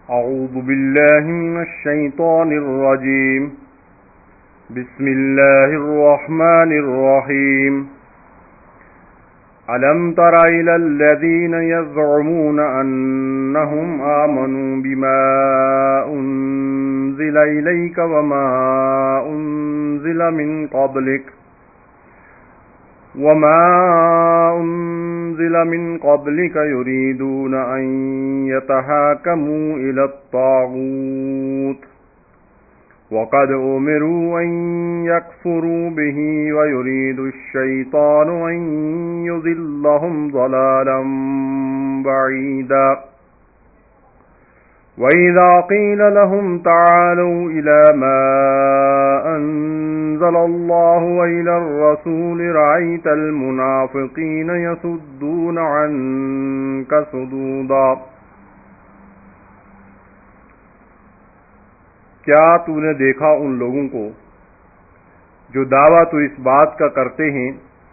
اعوذ باللہ من الشیطان الرجیم بسم اللہ الرحمن الرحیم ألم تر إلى الذين يزعمون أنهم آمنوا بما أنزل إليك وما أنزل من قبلك يريدون أن يتحاكموا إلى الطاغوت وقد أمروا أن يكفروا به ويريد الشيطان أن يضلهم ضلالا بعيدا وإذا قيل لهم تعالوا إلى ما أنزل الله وإلى الرسول رأيت المنافقين يصدون عنك صدودا کیا تو نے دیکھا ان لوگوں کو جو دعویٰ تو اس بات کا کرتے ہیں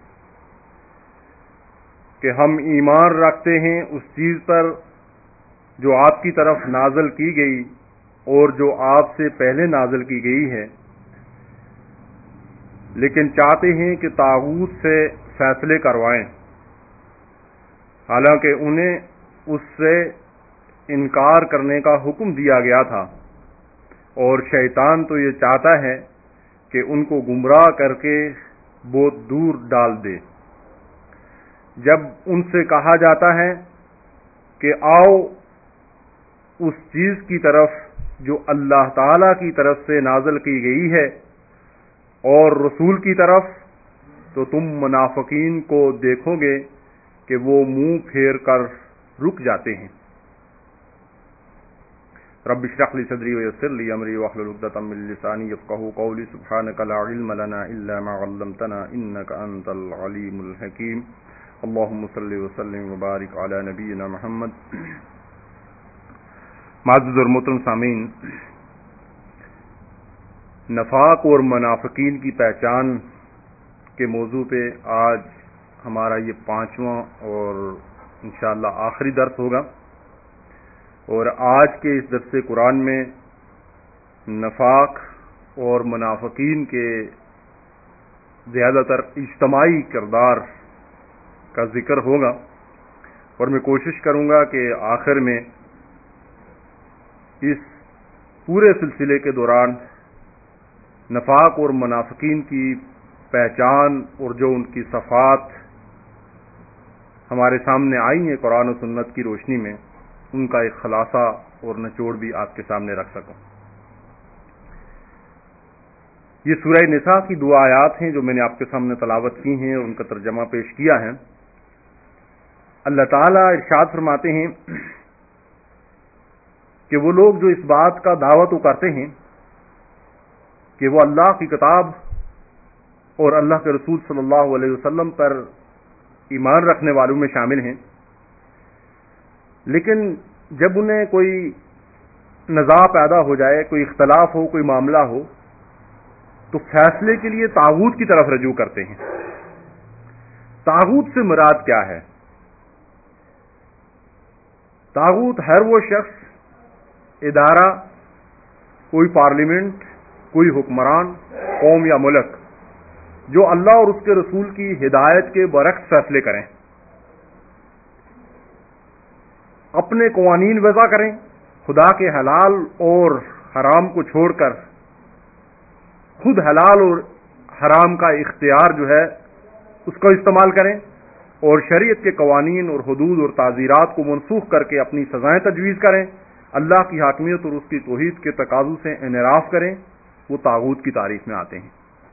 کہ ہم ایمان رکھتے ہیں اس چیز پر جو آپ کی طرف نازل کی گئی اور جو آپ سے پہلے نازل کی گئی ہے، لیکن چاہتے ہیں کہ طاغوت سے فیصلے کروائیں، حالانکہ انہیں اس سے انکار کرنے کا حکم دیا گیا تھا، اور شیطان تو یہ چاہتا ہے کہ ان کو گمراہ کر کے بہت دور ڈال دے۔ جب ان سے کہا جاتا ہے کہ آؤ اس چیز کی طرف جو اللہ تعالی کی طرف سے نازل کی گئی ہے اور رسول کی طرف، تو تم منافقین کو دیکھو گے کہ وہ منہ پھیر کر رک جاتے ہیں۔ رب اشرح لي صدري ويسر لي امري واحلل عقدة من لساني يفقهوا قولي سبحانك لا علم لنا الا ما علمتنا انك انت العليم الحكيم اللهم صل وسلم وبارك على نبينا محمد۔ معزز اور محترم سامعین، نفاق اور منافقین کی پہچان کے موضوع پہ آج ہمارا یہ 5واں اور انشاءاللہ آخری درس ہوگا، اور آج کے اس درس قرآن میں نفاق اور منافقین کے زیادہ تر اجتماعی کردار کا ذکر ہوگا، اور میں کوشش کروں گا کہ آخر میں اس پورے سلسلے کے دوران نفاق اور منافقین کی پہچان اور جو ان کی صفات ہمارے سامنے آئی ہیں قرآن و سنت کی روشنی میں، ان کا ایک خلاصہ اور نچوڑ بھی آپ کے سامنے رکھ سکوں۔ یہ سورہ نساء کی 2 آیات ہیں جو میں نے آپ کے سامنے تلاوت کی ہیں اور ان کا ترجمہ پیش کیا ہے۔ اللہ تعالیٰ ارشاد فرماتے ہیں کہ وہ لوگ جو اس بات کا دعویٰ تو کرتے ہیں کہ وہ اللہ کی کتاب اور اللہ کے رسول صلی اللہ علیہ وسلم پر ایمان رکھنے والوں میں شامل ہیں، لیکن جب انہیں کوئی نزاع پیدا ہو جائے، کوئی اختلاف ہو، کوئی معاملہ ہو، تو فیصلے کے لیے طاغوت کی طرف رجوع کرتے ہیں۔ طاغوت سے مراد کیا ہے؟ طاغوت ہر وہ شخص، ادارہ، کوئی پارلیمنٹ، کوئی حکمران، قوم یا ملک جو اللہ اور اس کے رسول کی ہدایت کے برعکس فیصلے کریں، اپنے قوانین وضع کریں، خدا کے حلال اور حرام کو چھوڑ کر خود حلال اور حرام کا اختیار جو ہے اس کو استعمال کریں، اور شریعت کے قوانین اور حدود اور تعزیرات کو منسوخ کر کے اپنی سزائیں تجویز کریں، اللہ کی حاکمیت اور اس کی توحید کے تقاضوں سے انحراف کریں، وہ طاغوت کی تعریف میں آتے ہیں۔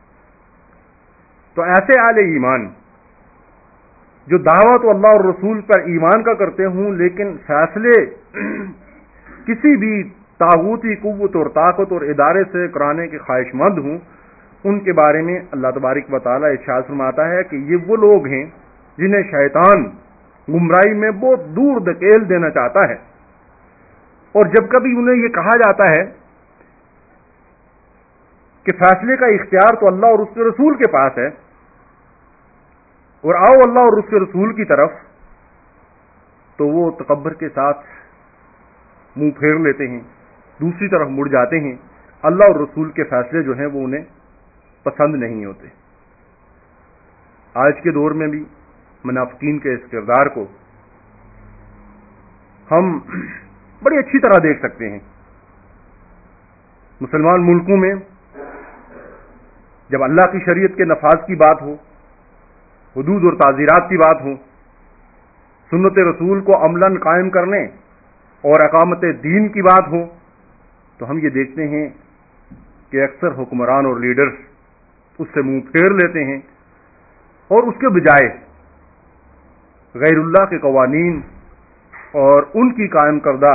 تو ایسے اہل ایمان جو دعویٰ تو اللہ اور رسول پر ایمان کا کرتے ہوں، لیکن فیصلے کسی بھی طاغوتی قوت اور طاقت اور ادارے سے کرانے کے خواہش مند ہوں، ان کے بارے میں اللہ تبارک و تعالیٰ ارشاد فرماتا ہے کہ یہ وہ لوگ ہیں جنہیں شیطان گمراہی میں بہت دور دھکیل دینا چاہتا ہے، اور جب کبھی انہیں یہ کہا جاتا ہے کہ فیصلے کا اختیار تو اللہ اور اس کے رسول کے پاس ہے، اور آؤ اللہ اور اس کے رسول کی طرف، تو وہ تکبر کے ساتھ منہ پھیر لیتے ہیں، دوسری طرف مڑ جاتے ہیں. اللہ اور رسول کے فیصلے جو ہیں وہ انہیں پسند نہیں ہوتے. آج کے دور میں بھی منافقین کے اس کردار کو ہم بڑی اچھی طرح دیکھ سکتے ہیں. مسلمان ملکوں میں جب اللہ کی شریعت کے نفاذ کی بات ہو، حدود اور تعزیرات کی بات ہو، سنت رسول کو عملاً قائم کرنے اور اقامت دین کی بات ہو، تو ہم یہ دیکھتے ہیں کہ اکثر حکمران اور لیڈرز اس سے منہ پھیر لیتے ہیں اور اس کے بجائے غیر اللہ کے قوانین اور ان کی قائم کردہ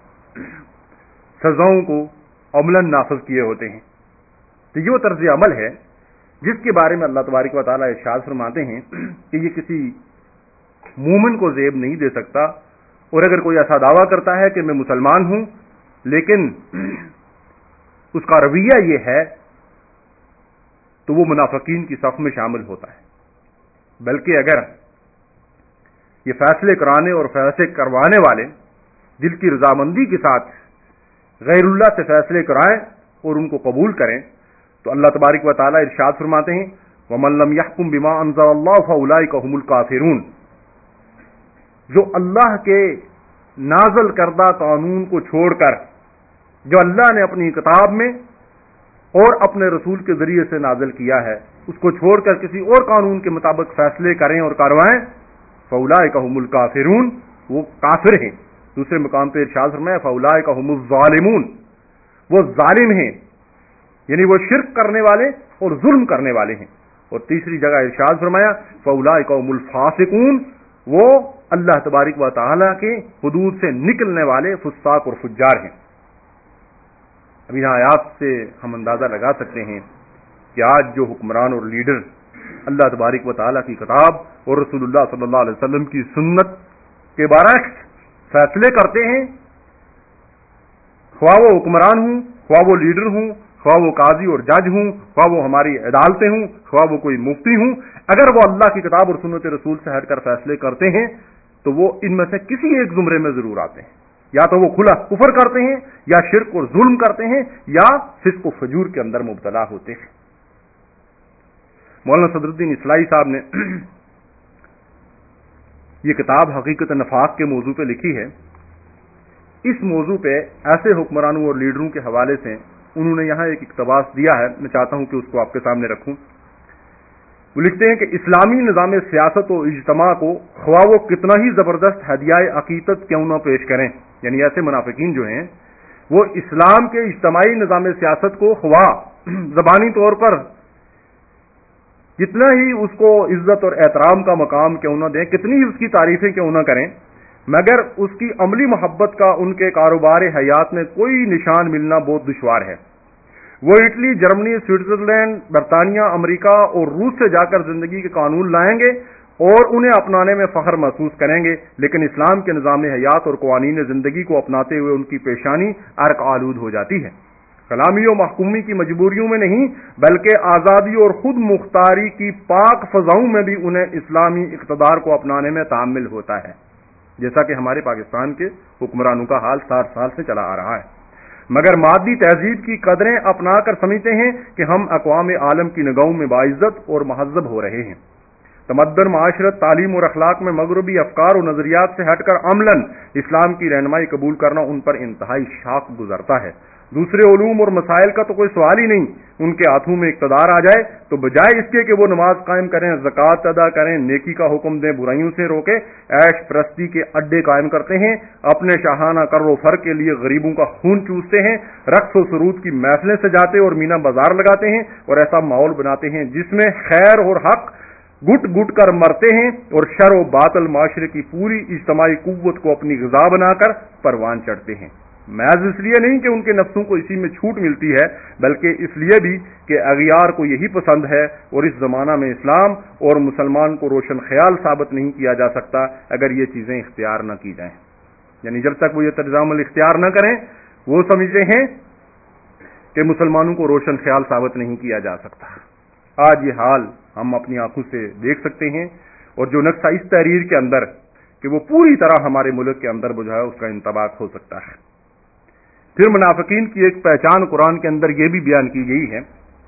سزاؤں کو عملاً نافذ کیے ہوتے ہیں. تو یہ وہ طرز عمل ہے جس کے بارے میں اللہ تبارک و تعالیٰ ارشاد فرماتے ہیں کہ یہ کسی مومن کو زیب نہیں دے سکتا. اور اگر کوئی ایسا دعویٰ کرتا ہے کہ میں مسلمان ہوں لیکن اس کا رویہ یہ ہے تو وہ منافقین کی صف میں شامل ہوتا ہے. بلکہ اگر یہ فیصلے کرانے اور فیصلے کروانے والے دل کی رضامندی کے ساتھ غیر اللہ سے فیصلے کرائیں اور ان کو قبول کریں تو اللہ تبارک و تعالیٰ ارشاد فرماتے ہیں وَمَن لَّمْ يَحْكُم بِمَا أَنزَلَ اللَّهُ فَأُولَٰئِكَ هُمُ الْكَافِرُونَ. جو اللہ کے نازل کردہ قانون کو چھوڑ کر، جو اللہ نے اپنی کتاب میں اور اپنے رسول کے ذریعے سے نازل کیا ہے، اس کو چھوڑ کر کسی اور قانون کے مطابق فیصلے کریں اور کروائیں، فَأُولَٰئِكَ هُمُ الْكَافِرُونَ، وہ کافر ہیں. دوسرے مقام پہ ارشاد فرمایا فَأُولَٰئِكَ هُمُ الظَّالِمُونَ، وہ ظالم ہیں، یعنی وہ شرک کرنے والے اور ظلم کرنے والے ہیں. اور تیسری جگہ ارشاد فرمایا فَأُولَٰئِكَ هُمُ الْفَاسِقُونَ، وہ اللہ تبارک و تعالیٰ کے حدود سے نکلنے والے فساق اور فجار ہیں. اب ان آیات سے ہم اندازہ لگا سکتے ہیں کہ آج جو حکمران اور لیڈر اللہ تبارک و تعالیٰ کی کتاب اور رسول اللہ صلی اللہ علیہ وسلم کی سنت کے برعکس فیصلے کرتے ہیں، خواہ وہ حکمران ہوں، خواہ وہ لیڈر ہوں، خواہ وہ قاضی اور جج ہوں، خواہ وہ ہماری عدالتیں ہوں، خواہ وہ کوئی مفتی ہوں، اگر وہ اللہ کی کتاب اور سنت رسول سے ہٹ کر فیصلے کرتے ہیں تو وہ ان میں سے کسی ایک زمرے میں ضرور آتے ہیں. یا تو وہ کھلا کفر کرتے ہیں، یا شرک اور ظلم کرتے ہیں، یا فسق و فجور کے اندر مبتلا ہوتے ہیں. مولانا صدر الدین اصلاحی صاحب نے یہ کتاب حقیقت نفاق کے موضوع پہ لکھی ہے. اس موضوع پہ ایسے حکمرانوں اور لیڈروں کے حوالے سے انہوں نے یہاں ایک اقتباس دیا ہے، میں چاہتا ہوں کہ اس کو آپ کے سامنے رکھوں. وہ لکھتے ہیں کہ اسلامی نظام سیاست و اجتماع کو خواہ وہ کتنا ہی زبردست ہدیہ عقیدت کیوں نہ پیش کریں، یعنی ایسے منافقین جو ہیں وہ اسلام کے اجتماعی نظام سیاست کو خواہ زبانی طور پر کتنا ہی اس کو عزت اور احترام کا مقام کیوں نہ دیں، کتنی ہی اس کی تعریفیں کیوں نہ کریں، مگر اس کی عملی محبت کا ان کے کاروبار حیات میں کوئی نشان ملنا بہت دشوار ہے. وہ اٹلی، جرمنی، سوئٹزرلینڈ، برطانیہ، امریکہ اور روس سے جا کر زندگی کے قانون لائیں گے اور انہیں اپنانے میں فخر محسوس کریں گے، لیکن اسلام کے نظام حیات اور قوانین زندگی کو اپناتے ہوئے ان کی پیشانی عرق آلود ہو جاتی ہے. غلامی و محکومی کی مجبوریوں میں نہیں بلکہ آزادی اور خود مختاری کی پاک فضاؤں میں بھی انہیں اسلامی اقتدار کو اپنانے میں تعامل ہوتا ہے، جیسا کہ ہمارے پاکستان کے حکمرانوں کا حال 60 سال سے چلا آ رہا ہے. مگر مادی تہذیب کی قدریں اپنا کر سمجھتے ہیں کہ ہم اقوام عالم کی نگاہوں میں باعزت اور مہذب ہو رہے ہیں. تمدن، معاشرت، تعلیم اور اخلاق میں مغربی افکار و نظریات سے ہٹ کر عملاً اسلام کی رہنمائی قبول کرنا ان پر انتہائی شاق گزرتا ہے. دوسرے علوم اور مسائل کا تو کوئی سوال ہی نہیں. ان کے ہاتھوں میں اقتدار آ جائے تو بجائے اس کے کہ وہ نماز قائم کریں، زکوٰۃ ادا کریں، نیکی کا حکم دیں، برائیوں سے روکیں، عیش پرستی کے اڈے قائم کرتے ہیں، اپنے شاہانہ کر و فر کے لیے غریبوں کا خون چوستے ہیں، رقص و سرود کی محفلیں سجاتے اور مینا بازار لگاتے ہیں اور ایسا ماحول بناتے ہیں جس میں خیر اور حق گٹ گٹ کر مرتے ہیں اور شر و باطل معاشرے کی پوری اجتماعی قوت کو اپنی غذا بنا کر پروان چڑھتے ہیں. محض اس لیے نہیں کہ ان کے نفسوں کو اسی میں چھوٹ ملتی ہے، بلکہ اس لیے بھی کہ اغیار کو یہی پسند ہے. اور اس زمانہ میں اسلام اور مسلمان کو روشن خیال ثابت نہیں کیا جا سکتا اگر یہ چیزیں اختیار نہ کی جائیں. یعنی جب تک وہ یہ طرز عمل اختیار نہ کریں وہ سمجھتے ہیں کہ مسلمانوں کو روشن خیال ثابت نہیں کیا جا سکتا. آج یہ حال ہم اپنی آنکھوں سے دیکھ سکتے ہیں، اور جو نقصہ اس تحریر کے اندر کہ وہ پوری طرح ہمارے ملک کے اندر جو ہے اس کا انطباق ہو سکتا ہے. پھر منافقین کی ایک پہچان قرآن کے اندر یہ بھی بیان کی گئی ہے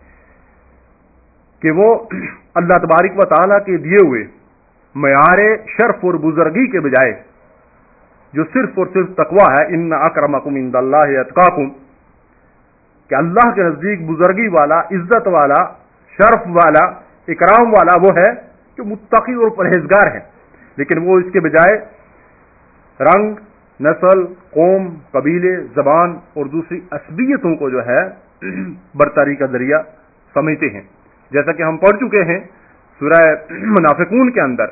کہ وہ اللہ تبارک و تعالیٰ کے دیے ہوئے معیار شرف اور بزرگی کے بجائے جو صرف اور صرف تقویٰ ہے، ان اکرمکم عند اللہ اتقاکم، کہ اللہ کے نزدیک بزرگی والا، عزت والا، شرف والا، اکرام والا وہ ہے جو متقی اور پرہیزگار ہے، لیکن وہ اس کے بجائے رنگ، نسل، قوم، قبیلے، زبان اور دوسری عصبیتوں کو جو ہے برتری کا ذریعہ سمجھتے ہیں، جیسا کہ ہم پڑھ چکے ہیں سورہ منافقون کے اندر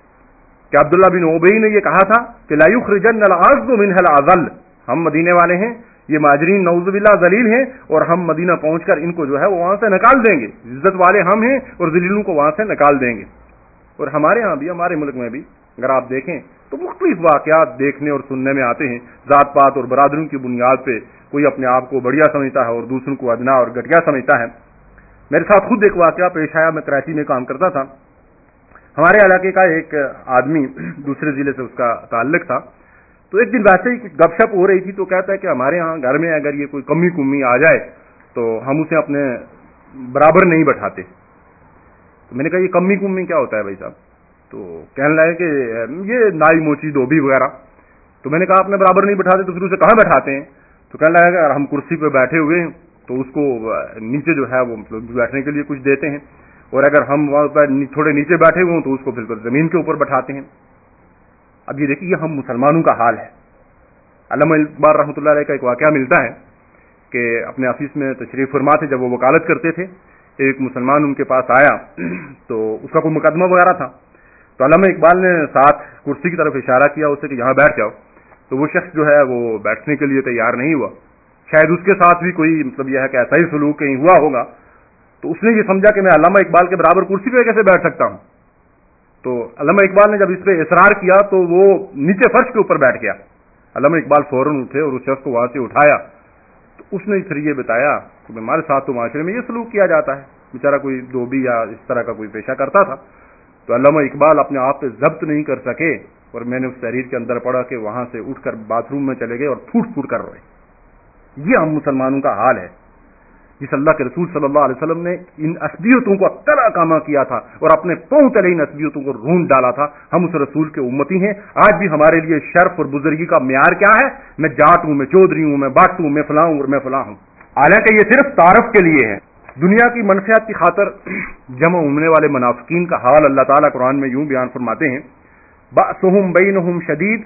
کہ عبداللہ بن ابی نے یہ کہا تھا کہ لا یخرجن العز منها الاذل، ہم مدینے والے ہیں، یہ مہاجرین نعوذ باللہ ذلیل ہیں اور ہم مدینہ پہنچ کر ان کو جو ہے وہ وہاں سے نکال دیں گے، عزت والے ہم ہیں اور ذلیلوں کو وہاں سے نکال دیں گے۔ اور ہمارے ہاں بھی، ہمارے ملک میں بھی اگر آپ دیکھیں تو مختلف واقعات دیکھنے اور سننے میں آتے ہیں، ذات پات اور برادریوں کی بنیاد پہ کوئی اپنے آپ کو بڑھیا سمجھتا ہے اور دوسروں کو ادنا اور گھٹیا سمجھتا ہے۔ میرے ساتھ خود ایک واقعہ پیش آیا، میں کراچی میں کام کرتا تھا، ہمارے علاقے کا ایک آدمی دوسرے ضلع سے اس کا تعلق تھا، تو ایک دن ویسے ہی کچھ گپ شپ ہو رہی تھی تو کہتا ہے کہ ہمارے ہاں گھر میں اگر یہ کوئی کمی کمی آ جائے تو ہم اسے اپنے برابر نہیں بٹھاتے۔ تو میں نے کہا یہ کمی کمی کیا ہوتا ہے بھائی صاحب؟ تو کہنے لگے کہ یہ نائی موچی دھوبی وغیرہ۔ تو میں نے کہا اپنے برابر نہیں بٹھاتے تو پھر اسے کہاں بیٹھاتے ہیں؟ تو کہنے لگا کہ اگر ہم کرسی پہ بیٹھے ہوئے ہیں تو اس کو نیچے جو ہے وہ مطلب بیٹھنے کے لیے کچھ دیتے ہیں، اور اگر ہم وہاں پر تھوڑے نیچے بیٹھے ہوئے ہوں تو اس کو پھر زمین کے اوپر بٹھاتے ہیں۔ اب یہ دیکھیے یہ ہم مسلمانوں کا حال ہے۔ علامہ اقبال رحمۃ اللہ علیہ کا ایک واقعہ ملتا ہے کہ اپنے آفس میں تشریف فرما تھے، جب وہ وکالت کرتے تھے، ایک مسلمان ان کے پاس آیا تو اس کا کوئی مقدمہ وغیرہ تھا، تو علامہ اقبال نے ساتھ کرسی کی طرف اشارہ کیا اسے کہ یہاں بیٹھ جاؤ، تو وہ شخص جو ہے وہ بیٹھنے کے لیے تیار نہیں ہوا۔ شاید اس کے ساتھ بھی کوئی مطلب یہ ہے کہ ایسا ہی سلوک کہیں ہوا ہوگا، تو اس نے یہ سمجھا کہ میں علامہ اقبال کے برابر کرسی پہ کیسے بیٹھ سکتا ہوں۔ تو علامہ اقبال نے جب اس پہ اصرار کیا تو وہ نیچے فرش کے اوپر بیٹھ گیا۔ علامہ اقبال فوراً اٹھے اور اس شخص کو وہاں سے اٹھایا، تو اس نے پھر یہ بتایا کہ ہمارے ساتھ تو معاشرے میں یہ سلوک کیا جاتا ہے، بیچارہ کوئی دھوبی یا اس طرح کا کوئی پیشہ کرتا تھا۔ تو علامہ اقبال اپنے آپ پہ ضبط نہیں کر سکے اور میں نے اس تحریر کے اندر پڑھا کہ وہاں سے اٹھ کر باتھ روم میں چلے گئے اور پھوٹ پھوٹ کر روئے۔ یہ ہم مسلمانوں کا حال ہے، جس اللہ کے رسول صلی اللہ علیہ وسلم نے ان عصبیتوں کو طرح کاما کیا تھا اور اپنے پاؤں تلے ان عصبیتوں کو رونڈ ڈالا تھا۔ ہم اس رسول کے امتی ہیں۔ آج بھی ہمارے لیے شرف اور بزرگی کا معیار کیا ہے؟ میں جاٹ ہوں، میں چودھری ہوں، میں بٹ ہوں، میں فلاں ہوں اور میں فلاں ہوں، حالانکہ یہ صرف تعارف کے لیے ہے۔ دنیا کی منفعت کی خاطر جمع ہونے والے منافقین کا حال اللہ تعالیٰ قرآن میں یوں بیان فرماتے ہیں، بأسہم بینہم شدید،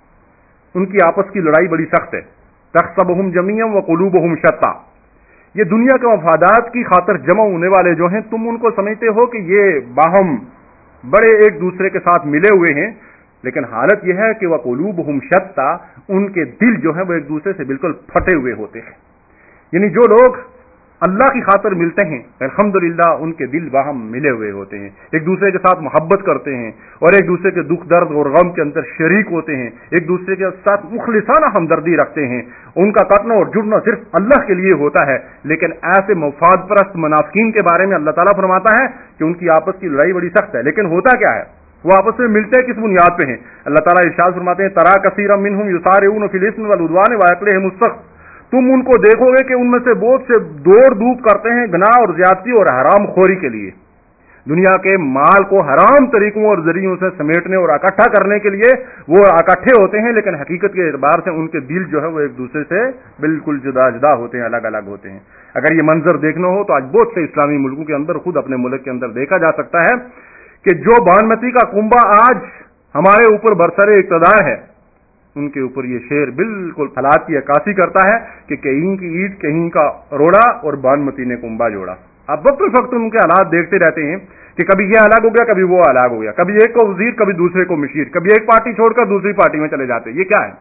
ان کی آپس کی لڑائی بڑی سخت ہے، تحسبہم جمیعا وقلوبہم شتیٰ، یہ دنیا کے مفادات کی خاطر جمع ہونے والے جو ہیں تم ان کو سمجھتے ہو کہ یہ باہم بڑے ایک دوسرے کے ساتھ ملے ہوئے ہیں، لیکن حالت یہ ہے کہ وقلوبہم شتیٰ، ان کے دل جو ہیں وہ ایک دوسرے سے بالکل پھٹے ہوئے ہوتے ہیں۔ یعنی جو لوگ اللہ کی خاطر ملتے ہیں الحمدللہ ان کے دل باہم ملے ہوئے ہوتے ہیں، ایک دوسرے کے ساتھ محبت کرتے ہیں اور ایک دوسرے کے دکھ درد اور غم کے اندر شریک ہوتے ہیں، ایک دوسرے کے ساتھ مخلصانہ ہمدردی رکھتے ہیں۔ ان کا کٹنا اور جڑنا صرف اللہ کے لیے ہوتا ہے، لیکن ایسے مفاد پرست منافقین کے بارے میں اللہ تعالیٰ فرماتا ہے کہ ان کی آپس کی لڑائی بڑی سخت ہے، لیکن ہوتا کیا ہے؟ وہ آپس میں ملتے کس بنیاد پہ ہیں؟ اللہ تعالیٰ ارشاد فرماتے ہیں، ترا کثیرا منہم یسارعون فی الاثم والعدوان واکلہم السحت، تم ان کو دیکھو گے کہ ان میں سے بہت سے دوڑ دھوپ کرتے ہیں گناہ اور زیادتی اور حرام خوری کے لیے، دنیا کے مال کو حرام طریقوں اور ذریعوں سے سمیٹنے اور اکٹھا کرنے کے لیے وہ اکٹھے ہوتے ہیں، لیکن حقیقت کے اعتبار سے ان کے دل جو ہے وہ ایک دوسرے سے بالکل جدا جدا ہوتے ہیں، الگ الگ ہوتے ہیں۔ اگر یہ منظر دیکھنا ہو تو آج بہت سے اسلامی ملکوں کے اندر، خود اپنے ملک کے اندر دیکھا جا سکتا ہے کہ جو بانمتی کا کنبہ آج ہمارے اوپر برسر اقتدار ہے، ان کے اوپر یہ شعر بالکل حالات کی عکاسی کرتا ہے کہ کہیں کی اینٹ کہیں کا روڑا اور بانمتی نے کنبہ جوڑا۔ آپ وقت وقت ان کے حالات دیکھتے رہتے ہیں کہ کبھی یہ الگ ہو گیا، کبھی وہ الگ ہو گیا، کبھی ایک کو وزیر، کبھی دوسرے کو مشیر، کبھی ایک پارٹی چھوڑ کر دوسری پارٹی میں چلے جاتے ہیں۔ یہ کیا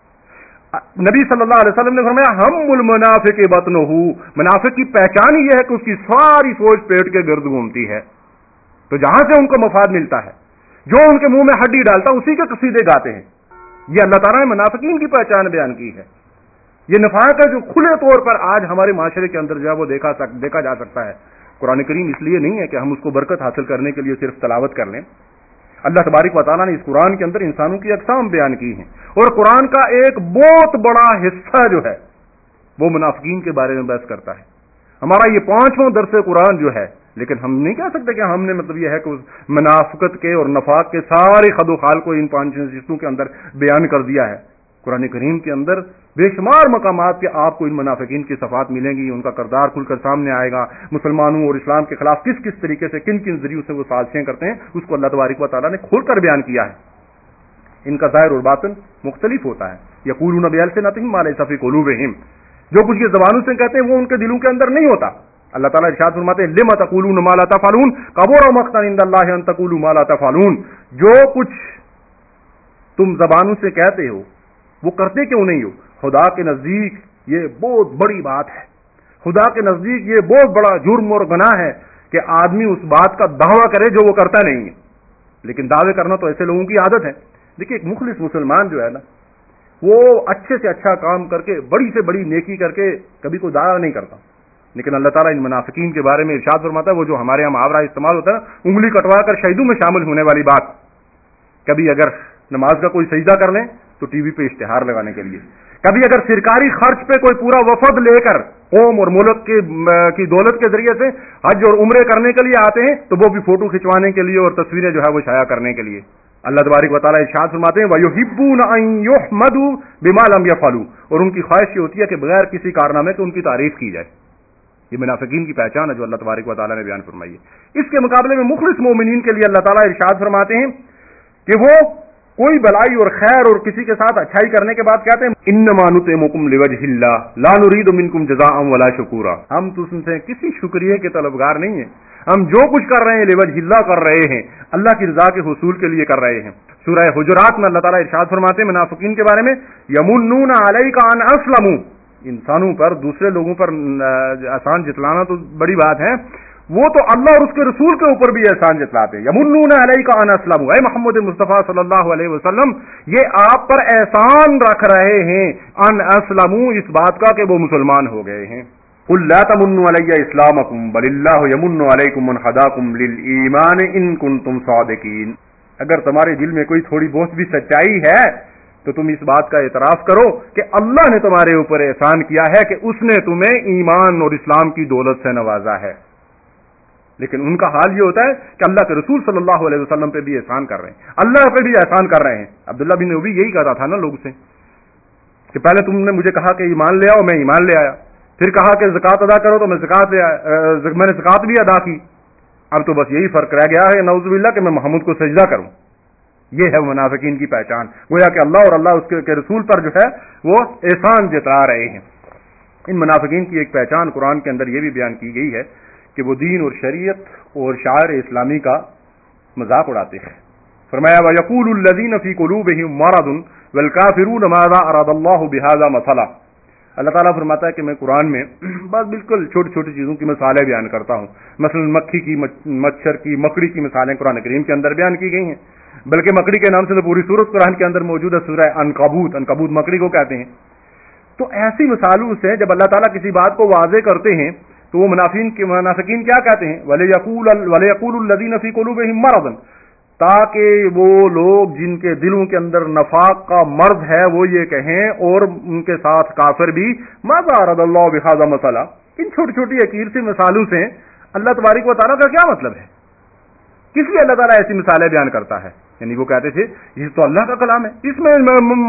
ہے؟ نبی صلی اللہ علیہ وسلم نے فرمایا ہم المنافق بطنہ، منافق کی پہچان ہی یہ ہے کہ اس کی ساری فوج پیٹ کے گرد گھومتی ہے، تو جہاں سے ان کو مفاد ملتا ہے، جو ان کے منہ میں ہڈی ڈالتا اسی کے قصیدے گاتے ہیں۔ یہ اللہ تعالیٰ نے منافقین کی پہچان بیان کی ہے۔ یہ نفاق ہے جو کھلے طور پر آج ہمارے معاشرے کے اندر جو ہے وہ دیکھا جا سکتا ہے۔ قرآن کریم اس لیے نہیں ہے کہ ہم اس کو برکت حاصل کرنے کے لیے صرف تلاوت کر لیں، اللہ تبارک و تعالیٰ نے اس قرآن کے اندر انسانوں کی اقسام بیان کی ہیں، اور قرآن کا ایک بہت بڑا حصہ جو ہے وہ منافقین کے بارے میں بحث کرتا ہے. ہمارا یہ 5واں درس قرآن جو ہے، لیکن ہم نہیں کہہ سکتے کہ ہم نے مطلب یہ ہے کہ منافقت کے اور نفاق کے سارے خد و خال کو ان 5 نشستوں کے اندر بیان کر دیا ہے. قرآن کریم کے اندر بے شمار مقامات کے آپ کو ان منافقین کی صفات ملیں گی، ان کا کردار کھل کر سامنے آئے گا. مسلمانوں اور اسلام کے خلاف کس کس طریقے سے کن کن ذریعوں سے وہ سازشیں کرتے ہیں، اس کو اللہ تبارک و تعالیٰ نے کھول کر بیان کیا ہے. ان کا ظاہر اور باطن مختلف ہوتا ہے. یقولون بألسنتہم ما لیس فی قلوبہم، جو کچھ یہ زبانوں سے کہتے ہیں وہ ان کے دلوں کے اندر نہیں ہوتا. اللہ تعالیٰ ارشاد فرماتے ہیں لم تقولون ما لا تفعلون کبر مقتا عند اللہ ان تقولوا ما لا تفعلون، جو کچھ تم زبانوں سے کہتے ہو وہ کرتے کیوں نہیں ہو؟ خدا کے نزدیک یہ بہت بڑی بات ہے. خدا کے نزدیک یہ بہت بڑا جرم اور گناہ ہے کہ آدمی اس بات کا دعویٰ کرے جو وہ کرتا نہیں ہے. لیکن دعوے کرنا تو ایسے لوگوں کی عادت ہے. دیکھیے ایک مخلص مسلمان جو ہے نا، وہ اچھے سے اچھا کام کر کے بڑی سے بڑی نیکی کر کے کبھی کوئی دعویٰ نہیں کرتا. لیکن اللہ تعالیٰ ان منافقین کے بارے میں ارشاد فرماتا ہے، وہ جو ہمارے یہاں محاورہ استعمال ہوتا ہے نا، انگلی کٹوا کر شہیدوں میں شامل ہونے والی بات. کبھی اگر نماز کا کوئی سجدہ کر لیں تو ٹی وی پہ اشتہار لگانے کے لیے، کبھی اگر سرکاری خرچ پہ کوئی پورا وفد لے کر قوم اور ملک کی دولت کے ذریعے سے حج اور عمرے کرنے کے لیے آتے ہیں تو وہ بھی فوٹو کھنچوانے کے لیے اور تصویریں جو ہے وہ شائع کرنے کے لیے. اللہ تبارک و تعالیٰ ارشاد فرماتے ہیں وَيُحِبُّونَ أَن يُحْمَدُوا بِمَا لَمْ يَفْعَلُوا، اور ان کی خواہش یہ ہوتی ہے کہ بغیر کسی کارنامے کے ان کی تعریف کی جائے. یہ منافقین کی پہچان ہے جو اللہ تبارک و تعالیٰ نے بیان فرمائی ہے. اس کے مقابلے میں مخلص مومنین کے لیے اللہ تعالیٰ ارشاد فرماتے ہیں کہ وہ کوئی بلائی اور خیر اور کسی کے ساتھ اچھائی کرنے کے بعد کہتے ہیں انما نطعمکم لوجہ اللہ لا نرید منکم جزاء ولا شکورا، ہم تو تم سے کسی شکریہ کے طلبگار نہیں ہیں، ہم جو کچھ کر رہے ہیں لوجہ اللہ کر رہے ہیں، اللہ کی رضا کے حصول کے لیے کر رہے ہیں. سورہ حجرات میں اللہ تعالیٰ ارشاد فرماتے ہیں منافقین کے بارے میں یمنون علیک ان اسلموا، انسانوں پر دوسرے لوگوں پر احسان جتلانا تو بڑی بات ہے، وہ تو اللہ اور اس کے رسول کے اوپر بھی احسان جتلاتے ہیں. یمنون علیک ان اسلموا، اے محمد مصطفیٰ صلی اللہ علیہ وسلم یہ آپ پر احسان رکھ رہے ہیں ان اسلموا، اس بات کا کہ وہ مسلمان ہو گئے ہیں. قل لا تمنوا علی اسلامکم بل اللہ یمن علیکم من ہداکم للایمان ان کنتم صادقین. اگر تمہارے دل میں کوئی تھوڑی بہت بھی سچائی ہے تو تم اس بات کا اعتراف کرو کہ اللہ نے تمہارے اوپر احسان کیا ہے کہ اس نے تمہیں ایمان اور اسلام کی دولت سے نوازا ہے. لیکن ان کا حال یہ ہوتا ہے کہ اللہ کے رسول صلی اللہ علیہ وسلم پہ بھی احسان کر رہے ہیں، اللہ پہ بھی احسان کر رہے ہیں. عبداللہ بن ابی یہی کہتا تھا نا لوگ سے کہ پہلے تم نے مجھے کہا کہ ایمان لے آؤ، میں ایمان لے آیا، پھر کہا کہ زکوٰۃ ادا کرو تو میں زکوٰۃ لے آیا، میں نے زکوٰۃ بھی ادا کی، اب تو بس یہی فرق رہ گیا ہے نعوذ باللہ کہ میں محمد کو سجدہ کروں. یہ ہے منافقین کی پہچان، گویا کہ اللہ اور اللہ اس کے رسول پر جو ہے وہ احسان جتا رہے ہیں. ان منافقین کی ایک پہچان قرآن کے اندر یہ بھی بیان کی گئی ہے کہ وہ دین اور شریعت اور شعائر اسلامی کا مذاق اڑاتے ہیں. فرمایا وَيَقُولُ الَّذِينَ فِي قُلُوبِهِم مَّرَضٌ وَالْكَافِرُونَ مَاذَا أَرَادَ اللَّهُ بِهَذَا مَثَلًا. اللہ تعالیٰ فرماتا ہے کہ میں قرآن میں بس بالکل چھوٹی چھوٹی چیزوں کی مثالیں بیان کرتا ہوں. مثلا مکھی کی، مچھر کی، مکڑی کی مثالیں قرآن کریم کے اندر بیان کی گئی ہیں، بلکہ مکڑی کے نام سے تو پوری سورت قرآن کے اندر موجود ہے، سورہ عنکبوت مکڑی کو کہتے ہیں. تو ایسی مثالوں سے جب اللہ تعالیٰ کسی بات کو واضح کرتے ہیں تو وہ منافقین کیا کہتے ہیں وَلَيَقُولُ الَّذِينَ فِي قُلُوبِهِم مَّرَضٌ، تاکہ وہ لوگ جن کے دلوں کے اندر نفاق کا مرض ہے وہ یہ کہیں اور ان کے ساتھ کافر بھی مَاذَا أَرَادَ اللَّهُ بِهَذَا مَثَلًا. ان چھوٹی چھوٹی حقیر سی مثالوں سے اللہ تبارک و تعالیٰ کا کیا مطلب ہے؟ کس لیے اللہ تعالیٰ ایسی مثالیں بیان کرتا ہے؟ یعنی وہ کہتے تھے یہ تو اللہ کا کلام ہے، اس میں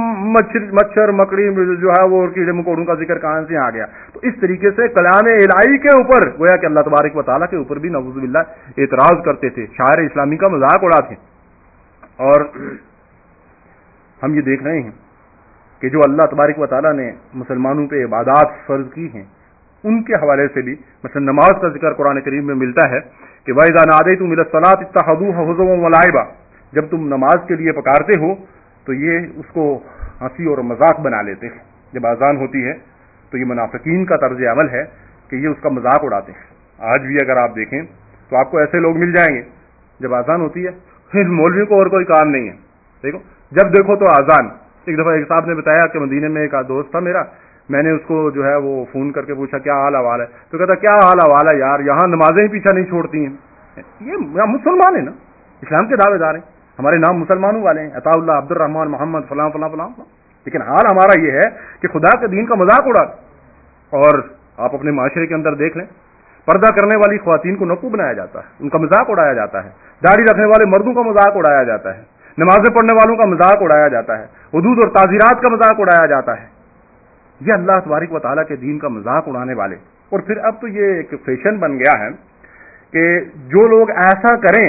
مچھر مکڑی جو ہے وہ کیڑے مکوڑوں کا ذکر کہاں سے آ گیا؟ تو اس طریقے سے کلام الہی کے اوپر گویا کہ اللہ تبارک و تعالیٰ کے اوپر بھی نعوذ باللہ اعتراض کرتے تھے، شاعر اسلامی کا مذاق اڑاتے. اور ہم یہ دیکھ رہے ہیں کہ جو اللہ تبارک و تعالیٰ نے مسلمانوں پہ عبادات فرض کی ہیں ان کے حوالے سے بھی مثلا نماز کا ذکر قرآن کریم میں ملتا ہے کہ وَإِذَا نَادَيْتُمْ إِلَى الصَّلَاةِ اتَّخَذُوهَا هُزُوًا وَلَعِبًا. جب تم نماز کے لیے پکارتے ہو تو یہ اس کو ہنسی اور مذاق بنا لیتے ہیں. جب اذان ہوتی ہے تو یہ منافقین کا طرز عمل ہے کہ یہ اس کا مذاق اڑاتے ہیں. آج بھی اگر آپ دیکھیں تو آپ کو ایسے لوگ مل جائیں گے جب اذان ہوتی ہے پھر مولوی کو اور کوئی کام نہیں ہے، دیکھو جب دیکھو تو اذان. ایک دفعہ ایک صاحب نے بتایا کہ مدینے میں ایک دوست تھا میرا، میں نے اس کو جو ہے وہ فون کر کے پوچھا کیا حال احوال ہے، تو کہتا کیا حال احوال ہے یار، یہاں نمازیں ہی پیچھا نہیں چھوڑتی ہیں. یہ مسلمان ہیں نا، اسلام کے دعوے دار ہیں، ہمارے نام مسلمانوں والے ہیں، عطا اللہ، عبد الرحمان، محمد فلاں فلاں فلاں، لیکن حال ہمارا یہ ہے کہ خدا کے دین کا مذاق اڑاتے. اور آپ اپنے معاشرے کے اندر دیکھ لیں، پردہ کرنے والی خواتین کو نپو بنایا جاتا ہے، ان کا مذاق اڑایا جاتا ہے، داڑھی رکھنے والے مردوں کا مذاق اڑایا جاتا ہے، نمازیں پڑھنے والوں کا مذاق اڑایا جاتا ہے، حدود اور تعزیرات کا مذاق اڑایا جاتا ہے۔ یہ اللہ تبارک و تعالیٰ کے دین کا مذاق اڑانے والے، اور پھر اب تو یہ ایک فیشن بن گیا ہے کہ جو لوگ ایسا کریں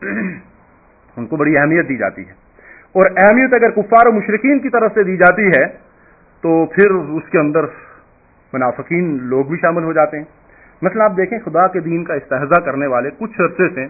ان کو بڑی اہمیت دی جاتی ہے، اور اہمیت اگر کفار و مشرکین کی طرف سے دی جاتی ہے تو پھر اس کے اندر منافقین لوگ بھی شامل ہو جاتے ہیں۔ مثلا آپ دیکھیں، خدا کے دین کا استہزاء کرنے والے کچھ عرصے سے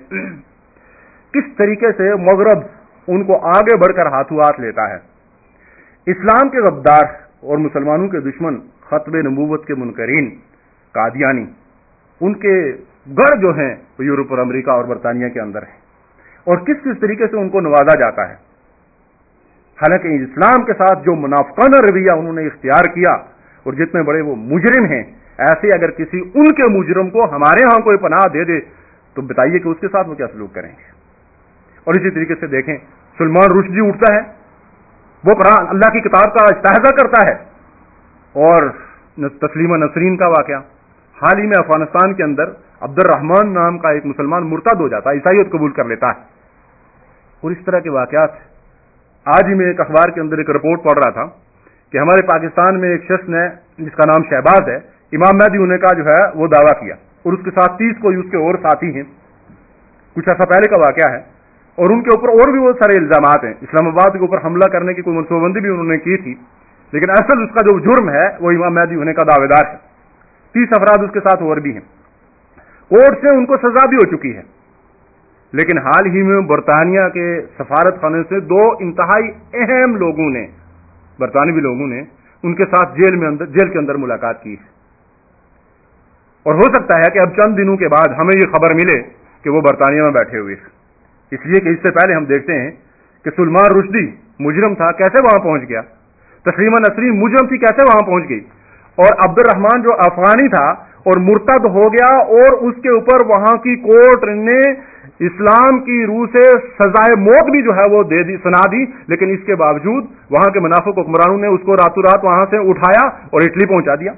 کس طریقے سے مغرب ان کو آگے بڑھ کر ہاتھوں ہاتھ لیتا ہے۔ اسلام کے غدار اور مسلمانوں کے دشمن، ختم نبوت کے منکرین، قادیانی، ان کے گڑھ جو ہیں وہ یورپ اور امریکہ اور برطانیہ کے اندر ہیں، اور کس کس طریقے سے ان کو نوازا جاتا ہے۔ حالانکہ اسلام کے ساتھ جو منافقانہ رویہ انہوں نے اختیار کیا، اور جتنے بڑے وہ مجرم ہیں، ایسے اگر کسی ان کے مجرم کو ہمارے ہاں کوئی پناہ دے دے تو بتائیے کہ اس کے ساتھ وہ کیا سلوک کریں گے۔ اور اسی طریقے سے دیکھیں، سلمان رشدی اٹھتا ہے، وہ قرآن اللہ کی کتاب کا استہزاء کرتا ہے، اور تسلیمہ نسرین کا واقعہ، حال ہی میں افغانستان کے اندر عبد الرحمان نام کا ایک مسلمان مرتد ہو جاتا ہے، عیسائیت قبول کر لیتا ہے، اور اس طرح کے واقعات۔ آج ہی میں ایک اخبار کے اندر ایک رپورٹ پڑھ رہا تھا کہ ہمارے پاکستان میں ایک شخص نے، جس کا نام شہباز ہے، امام مہدی ہونے کا جو ہے وہ دعویٰ کیا، اور اس کے ساتھ 30 کوئی اس کے اور ساتھی ہیں۔ کچھ ایسا پہلے کا واقعہ ہے، اور ان کے اوپر اور بھی بہت سارے الزامات ہیں۔ اسلام آباد کے اوپر حملہ کرنے کی کوئی منصوبہ بندی بھی انہوں نے کی تھی، لیکن اصل اس کا جو جرم ہے وہ امام مہدی ہونے کا دعوے دار ہے۔ 30 افراد اس کے ساتھ اور بھی ہیں۔ کورٹ سے ان کو سزا بھی ہو چکی ہے، لیکن حال ہی میں برطانیہ کے سفارت خانے سے 2 انتہائی اہم لوگوں نے، برطانوی لوگوں نے، ان کے ساتھ جیل کے اندر ملاقات کی ہے، اور ہو سکتا ہے کہ اب چند دنوں کے بعد ہمیں یہ خبر ملے کہ وہ برطانیہ میں بیٹھے ہوئے ہیں، اس لیے کہ اس سے پہلے ہم دیکھتے ہیں کہ سلمان رشدی مجرم تھا، کیسے وہاں پہنچ گیا، تسلیمہ نسرین مجرم تھی، کیسے وہاں پہنچ گئی، اور عبد الرحمان جو افغانی تھا اور مرتد ہو گیا، اور اس کے اوپر وہاں کی کورٹ نے اسلام کی روح سے سزائے موت بھی جو ہے وہ سنا دی، لیکن اس کے باوجود وہاں کے منافق حکمرانوں نے اس کو راتوں رات وہاں سے اٹھایا اور اٹلی پہنچا دیا۔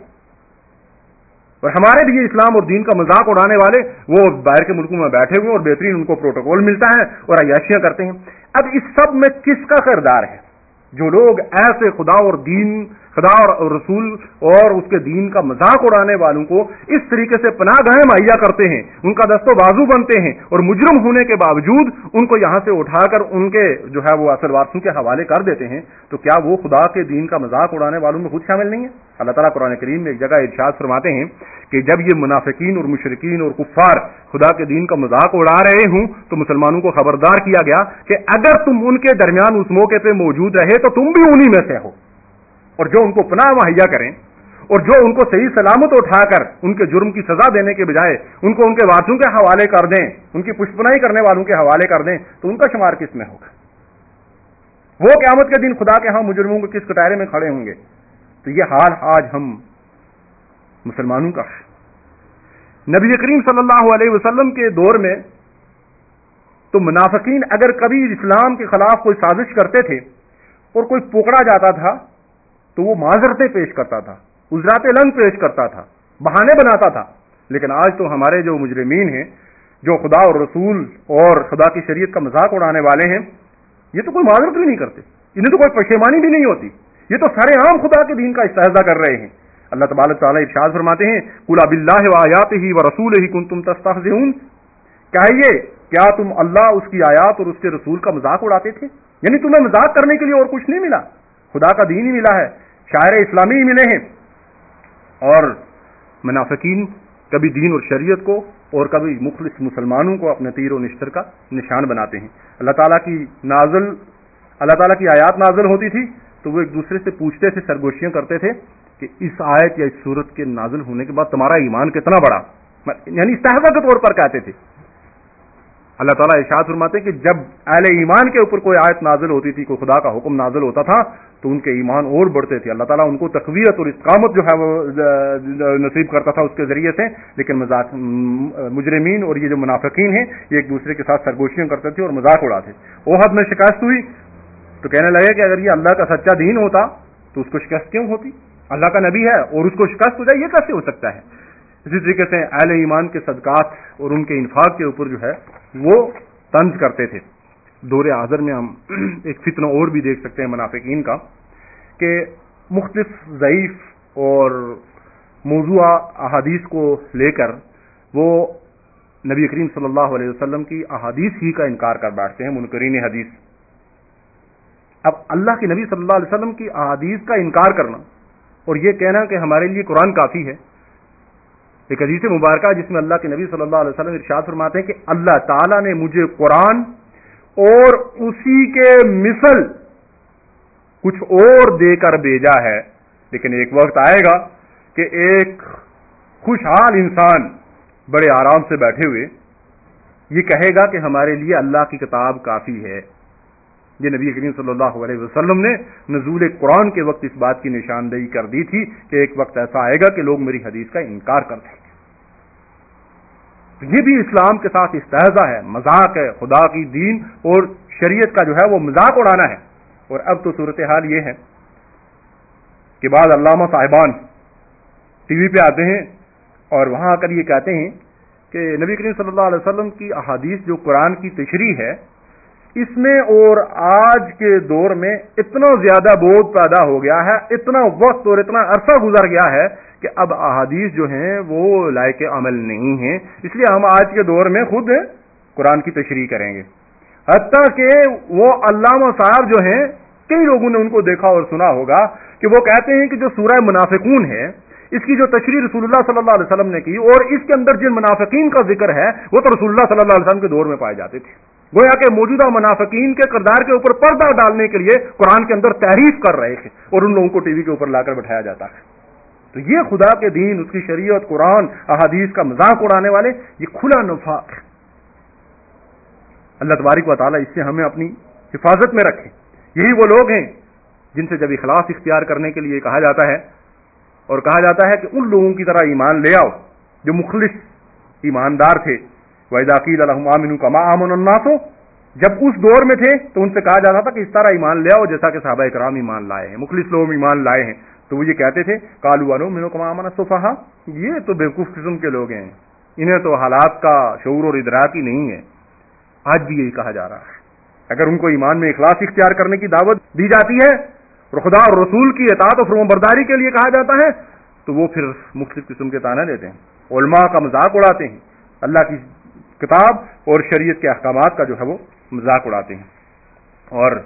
اور ہمارے لیے اسلام اور دین کا مذاق اڑانے والے وہ باہر کے ملکوں میں بیٹھے ہوئے اور بہترین ان کو پروٹوکول ملتا ہے اور عیاشیاں کرتے ہیں۔ اب اس سب میں کس کا کردار ہے؟ جو لوگ ایسے خدا اور رسول اور اس کے دین کا مذاق اڑانے والوں کو اس طریقے سے پناہ گاہیں مہیا کرتے ہیں، ان کا دست و بازو بنتے ہیں، اور مجرم ہونے کے باوجود ان کو یہاں سے اٹھا کر ان کے جو ہے وہ اصل وارثوں کے حوالے کر دیتے ہیں، تو کیا وہ خدا کے دین کا مذاق اڑانے والوں میں خود شامل نہیں ہے؟ اللہ تعالیٰ قرآن کریم میں ایک جگہ ارشاد فرماتے ہیں کہ جب یہ منافقین اور مشرکین اور کفار خدا کے دین کا مذاق اڑا رہے ہوں تو مسلمانوں کو خبردار کیا گیا کہ اگر تم ان کے درمیان اس موقع پہ موجود رہے تو تم بھی انہی میں سے ہو، اور جو ان کو پناہ مہیا کریں اور جو ان کو صحیح سلامت اٹھا کر ان کے جرم کی سزا دینے کے بجائے ان کو ان کے وارثوں کے حوالے کر دیں، ان کی پشپنائی کرنے والوں کے حوالے کر دیں، تو ان کا شمار کس میں ہوگا؟ وہ قیامت کے دن خدا کے ہاں مجرموں کے کس کٹہرے میں کھڑے ہوں گے؟ تو یہ حال آج ہم مسلمانوں کا ہے۔ نبی کریم صلی اللہ علیہ وسلم کے دور میں تو منافقین اگر کبھی اسلام کے خلاف کوئی سازش کرتے تھے اور کوئی پکڑا جاتا تھا تو وہ معذرتیں پیش کرتا تھا، عذرات لنگ پیش کرتا تھا، بہانے بناتا تھا، لیکن آج تو ہمارے جو مجرمین ہیں، جو خدا اور رسول اور خدا کی شریعت کا مذاق اڑانے والے ہیں، یہ تو کوئی معذرت بھی نہیں کرتے، انہیں تو کوئی پشیمانی بھی نہیں ہوتی، یہ تو سارے عام خدا کے دین کا استہزاء کر رہے ہیں۔ اللہ تبارک تعالیٰ ارشاد فرماتے ہیں قُلْ بِاللَّهِ وَآيَاتِهِ وَرَسُولِهِ كُنتُمْ تَسْتَهْزِئُونَ، کہیے کیا تم اللہ، اس کی آیات اور اس کے رسول کا مذاق اڑاتے تھے؟ یعنی تمہیں مذاق کرنے کے لیے اور کچھ نہیں ملا، خدا کا دین ہی ملا ہے، شاعر اسلامی ہی ملے ہیں۔ اور منافقین کبھی دین اور شریعت کو اور کبھی مخلص مسلمانوں کو اپنے تیر و نشتر کا نشان بناتے ہیں۔ اللہ تعالیٰ کی آیات نازل ہوتی تھی تو وہ ایک دوسرے سے پوچھتے تھے، سرگوشیاں کرتے تھے کہ اس آیت یا اس سورت کے نازل ہونے کے بعد تمہارا ایمان کتنا بڑا، یعنی استہزاء کے طور پر کہتے تھے۔ اللہ تعالیٰ ارشاد فرماتے ہیں کہ جب اہل ایمان کے اوپر کوئی آیت نازل ہوتی تھی، کوئی خدا کا حکم نازل ہوتا تھا تو ان کے ایمان اور بڑھتے تھے، اللہ تعالیٰ ان کو تقویت اور استقامت جو ہے وہ نصیب کرتا تھا اس کے ذریعے سے۔ لیکن مجرمین اور یہ جو منافقین ہیں یہ ایک دوسرے کے ساتھ سرگوشیاں کرتے تھے اور مذاق اڑاتے۔ احد میں شکست ہوئی تو کہنے لگے کہ اگر یہ اللہ کا سچا دین ہوتا تو اس کو شکست کیوں ہوتی؟ اللہ کا نبی ہے اور اس کو شکست ہو جائے، یہ کیسے ہو سکتا ہے؟ اسی طریقے سے اہل ایمان کے صدقات اور ان کے انفاق کے اوپر جو ہے وہ طنز کرتے تھے۔ دور حاضر میں ہم ایک فتنہ اور بھی دیکھ سکتے ہیں منافقین کا، کہ مختلف ضعیف اور موضوع احادیث کو لے کر وہ نبی کریم صلی اللہ علیہ وسلم کی احادیث ہی کا انکار کر بیٹھتے ہیں، منکرین حدیث۔ اب اللہ کے نبی صلی اللہ علیہ وسلم کی احادیث کا انکار کرنا اور یہ کہنا کہ ہمارے لیے قرآن کافی ہے، ایک حدیث مبارکہ جس میں اللہ کے نبی صلی اللہ علیہ وسلم ارشاد فرماتے ہیں کہ اللہ تعالیٰ نے مجھے قرآن اور اسی کے مثل کچھ اور دے کر بھیجا ہے، لیکن ایک وقت آئے گا کہ ایک خوشحال انسان بڑے آرام سے بیٹھے ہوئے یہ کہے گا کہ ہمارے لیے اللہ کی کتاب کافی ہے۔ یہ نبی کریم صلی اللہ علیہ وسلم نے نزول قرآن کے وقت اس بات کی نشاندہی کر دی تھی کہ ایک وقت ایسا آئے گا کہ لوگ میری حدیث کا انکار کر دیں گے۔ تو یہ بھی اسلام کے ساتھ استہزاء ہے، مذاق ہے، خدا کی دین اور شریعت کا جو ہے وہ مذاق اڑانا ہے۔ اور اب تو صورتحال یہ ہے کہ بعض علامہ صاحبان ٹی وی پہ آتے ہیں اور وہاں آ کر یہ کہتے ہیں کہ نبی کریم صلی اللہ علیہ وسلم کی احادیث جو قرآن کی تشریح ہے، اس میں اور آج کے دور میں اتنا زیادہ بودھ پیدا ہو گیا ہے، اتنا وقت اور اتنا عرصہ گزر گیا ہے کہ اب احادیث جو ہیں وہ لائق عمل نہیں ہیں، اس لیے ہم آج کے دور میں خود قرآن کی تشریح کریں گے۔ حتیٰ کہ وہ علامہ صاحب جو ہیں، کئی لوگوں نے ان کو دیکھا اور سنا ہوگا کہ وہ کہتے ہیں کہ جو سورہ منافقون ہے اس کی جو تشریح رسول اللہ صلی اللہ علیہ وسلم نے کی اور اس کے اندر جن منافقین کا ذکر ہے وہ تو رسول اللہ صلی اللہ علیہ وسلم کے دور میں پائے جاتے تھے، گویا کہ موجودہ منافقین کے کردار کے اوپر پردہ ڈالنے کے لیے قرآن کے اندر تحریف کر رہے تھے اور ان لوگوں کو ٹی وی کے اوپر لا کر بٹھایا جاتا ہے۔ تو یہ خدا کے دین، اس کی شریعت، قرآن، احادیث کا مذاق اڑانے والے یہ کھلا نفاق ہے۔ اللہ تبارک و تعالیٰ اس سے ہمیں اپنی حفاظت میں رکھے۔ یہی وہ لوگ ہیں جن سے جب اخلاص اختیار کرنے کے لیے کہا جاتا ہے اور کہا جاتا ہے کہ ان لوگوں کی طرح ایمان لے آؤ جو مخلص ایماندار تھے، وَإِذَا قِيلَ لَهُمْ آمِنُوا كَمَا آمَنَ النَّاسُ، جب اس دور میں تھے تو ان سے کہا جاتا تھا کہ اس طرح ایمان لے آؤ جیسا کہ صحابہ کرام ایمان لائے ہیں، مخلص لوگ ایمان لائے ہیں، تو وہ یہ کہتے تھے قَالُوا وَنُؤْمِنُ كَمَا آمَنَ السُّفَهَاءُ، یہ تو بیوقوف قسم کے لوگ ہیں، انہیں تو حالات کا شعور اور ادراک ہی نہیں ہے۔ آج بھی یہی کہا جا رہا ہے۔ اگر ان کو ایمان میں اخلاص اختیار کرنے کی دعوت دی جاتی ہے اور خدا اور رسول کی اطاعت و فرمانبرداری کے لیے کہا جاتا ہے تو وہ پھر مختلف قسم کے طعنے دیتے ہیں، علماء کا مذاق اڑاتے ہیں، اللہ کی کتاب اور شریعت کے احکامات کا جو ہے وہ مذاق اڑاتے ہیں۔ اور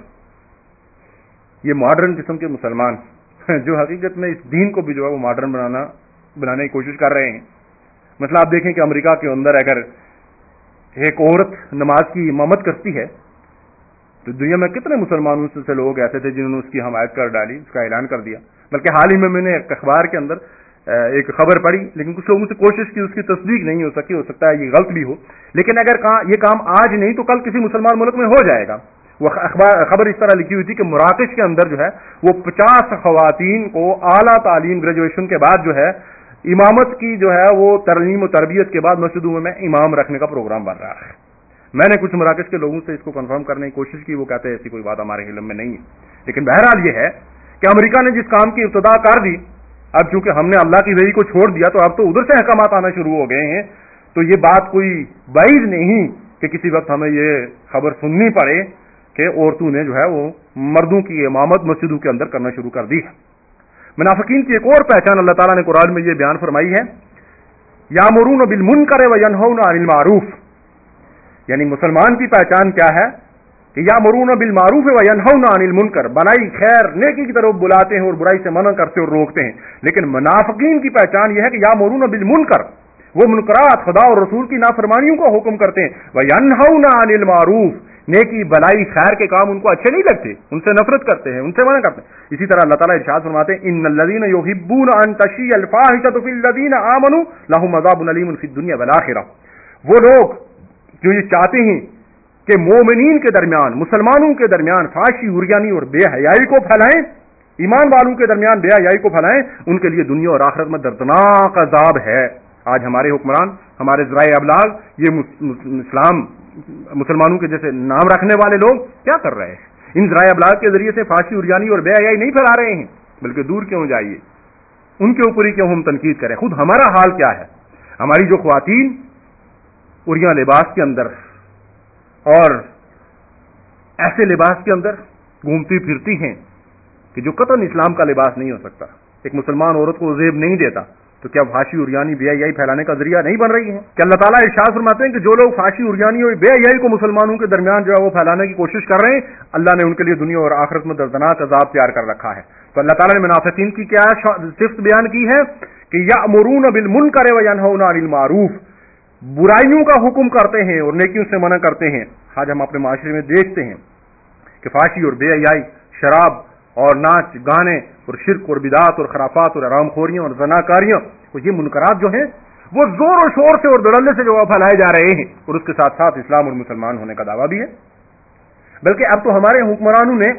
یہ ماڈرن قسم کے مسلمان جو حقیقت میں اس دین کو بھی جو ہے وہ ماڈرن بنانے کی کوشش کر رہے ہیں۔ مثلا آپ دیکھیں کہ امریکہ کے اندر اگر ایک عورت نماز کی امامت کرتی ہے تو دنیا میں کتنے مسلمانوں سے لوگ ایسے تھے جنہوں نے اس کی حمایت کر ڈالی، اس کا اعلان کر دیا۔ بلکہ حال ہی میں نے ایک اخبار کے اندر ایک خبر پڑھی، لیکن کچھ لوگوں سے کوشش کی، اس کی تصدیق نہیں ہو سکی، ہو سکتا ہے یہ غلط بھی ہو، لیکن اگر یہ کام آج نہیں تو کل کسی مسلمان ملک میں ہو جائے گا۔ وہ خبر اس طرح لکھی ہوئی تھی کہ مراکش کے اندر جو ہے وہ 50 خواتین کو اعلیٰ تعلیم گریجویشن کے بعد جو ہے امامت کی جو ہے وہ تعلیم و تربیت کے بعد مسجدوں میں امام رکھنے کا پروگرام بن رہا ہے۔ میں نے کچھ مراکش کے لوگوں سے اس کو کنفرم کرنے کی کوشش کی، وہ کہتے ہیں ایسی کوئی بات ہمارے علم میں نہیں ہے، لیکن بہرحال یہ ہے کہ امریکہ نے جس کام کی ابتدا کر دی، اب چونکہ ہم نے اللہ کی وحی کو چھوڑ دیا تو اب تو ادھر سے احکامات آنا شروع ہو گئے ہیں، تو یہ بات کوئی بعید نہیں کہ کسی وقت ہمیں یہ خبر سننی پڑے کہ عورتوں نے جو ہے وہ مردوں کی امامت مسجدوں کے اندر کرنا شروع کر دی ہے۔ منافقین کی ایک اور پہچان اللہ تعالیٰ نے قرآن میں یہ بیان فرمائی ہے، یامرون بالمنکر وینہون عن المعروف، یعنی مسلمان کی پہچان کیا ہے کہ یامرون بالمعروف وینہون عن المنکر، بھلائی خیر نیکی کی طرف بلاتے ہیں اور برائی سے منع کرتے اور روکتے ہیں۔ لیکن منافقین کی پہچان یہ ہے کہ یامرون بالمنکر، وہ منکرات خدا اور رسول کی نافرمانیوں کو حکم کرتے ہیں، وینہون عن المعروف، نیکی بھلائی خیر کے کام ان کو اچھے نہیں لگتے، ان سے نفرت کرتے ہیں، ان سے منع کرتے ہیں۔ اسی طرح اللہ تعالیٰ ارشاد فرماتے ہیں ان الذین یحبون ان تشیع الفاحشۃ فی الذین آمنوا لہم عذاب علیم فی الدنیا والآخرہ، وہ لوگ جو یہ چاہتے ہیں کہ مومنین کے درمیان، مسلمانوں کے درمیان فحاشی، عریانی اور بے حیائی کو پھیلائیں، ایمان والوں کے درمیان بے حیائی کو پھیلائیں، ان کے لیے دنیا اور آخرت میں دردناک عذاب ہے۔ آج ہمارے حکمران، ہمارے ذرائع ابلاغ، یہ اسلام مسلمانوں کے جیسے نام رکھنے والے لوگ کیا کر رہے ہیں؟ ان ذرائع ابلاغ کے ذریعے سے فحاشی، عریانی اور بے حیائی نہیں پھیلا رہے ہیں، بلکہ دور کیوں جائیے، ان کے اوپر ہی کیوں ہم تنقید کریں؟ خود ہمارا حال کیا ہے؟ ہماری جو خواتین عریاں لباس کے اندر اور ایسے لباس کے اندر گھومتی پھرتی ہیں کہ جو قطعاً اسلام کا لباس نہیں ہو سکتا، ایک مسلمان عورت کو زیب نہیں دیتا، تو کیا فحاشی عریانی بے حیائی پھیلانے کا ذریعہ نہیں بن رہی ہیں؟ کہ اللہ تعالیٰ ارشاد فرماتے ہیں کہ جو لوگ فحاشی عریانی اور بے حیائی کو مسلمانوں کے درمیان جو ہے وہ پھیلانے کی کوشش کر رہے ہیں، اللہ نے ان کے لیے دنیا اور آخرت میں دردناک عذاب تیار کر رکھا ہے۔ تو اللہ تعالیٰ نے منافقین کی کیا صفت بیان کی ہے کہ یأمرون بالمنکر وینہون عن المعروف، برائیوں کا حکم کرتے ہیں اور نیکیوں سے منع کرتے ہیں۔ آج ہم اپنے معاشرے میں دیکھتے ہیں کہ فحاشی اور بے حیائی، شراب اور ناچ گانے اور شرک اور بدعات اور خرافات اور حرام خوریاں اور زناکاریاں اور یہ منکرات جو ہیں وہ زور و شور سے اور دھڑلے سے جو پھیلائے جا رہے ہیں، اور اس کے ساتھ ساتھ اسلام اور مسلمان ہونے کا دعویٰ بھی ہے۔ بلکہ اب تو ہمارے حکمرانوں نے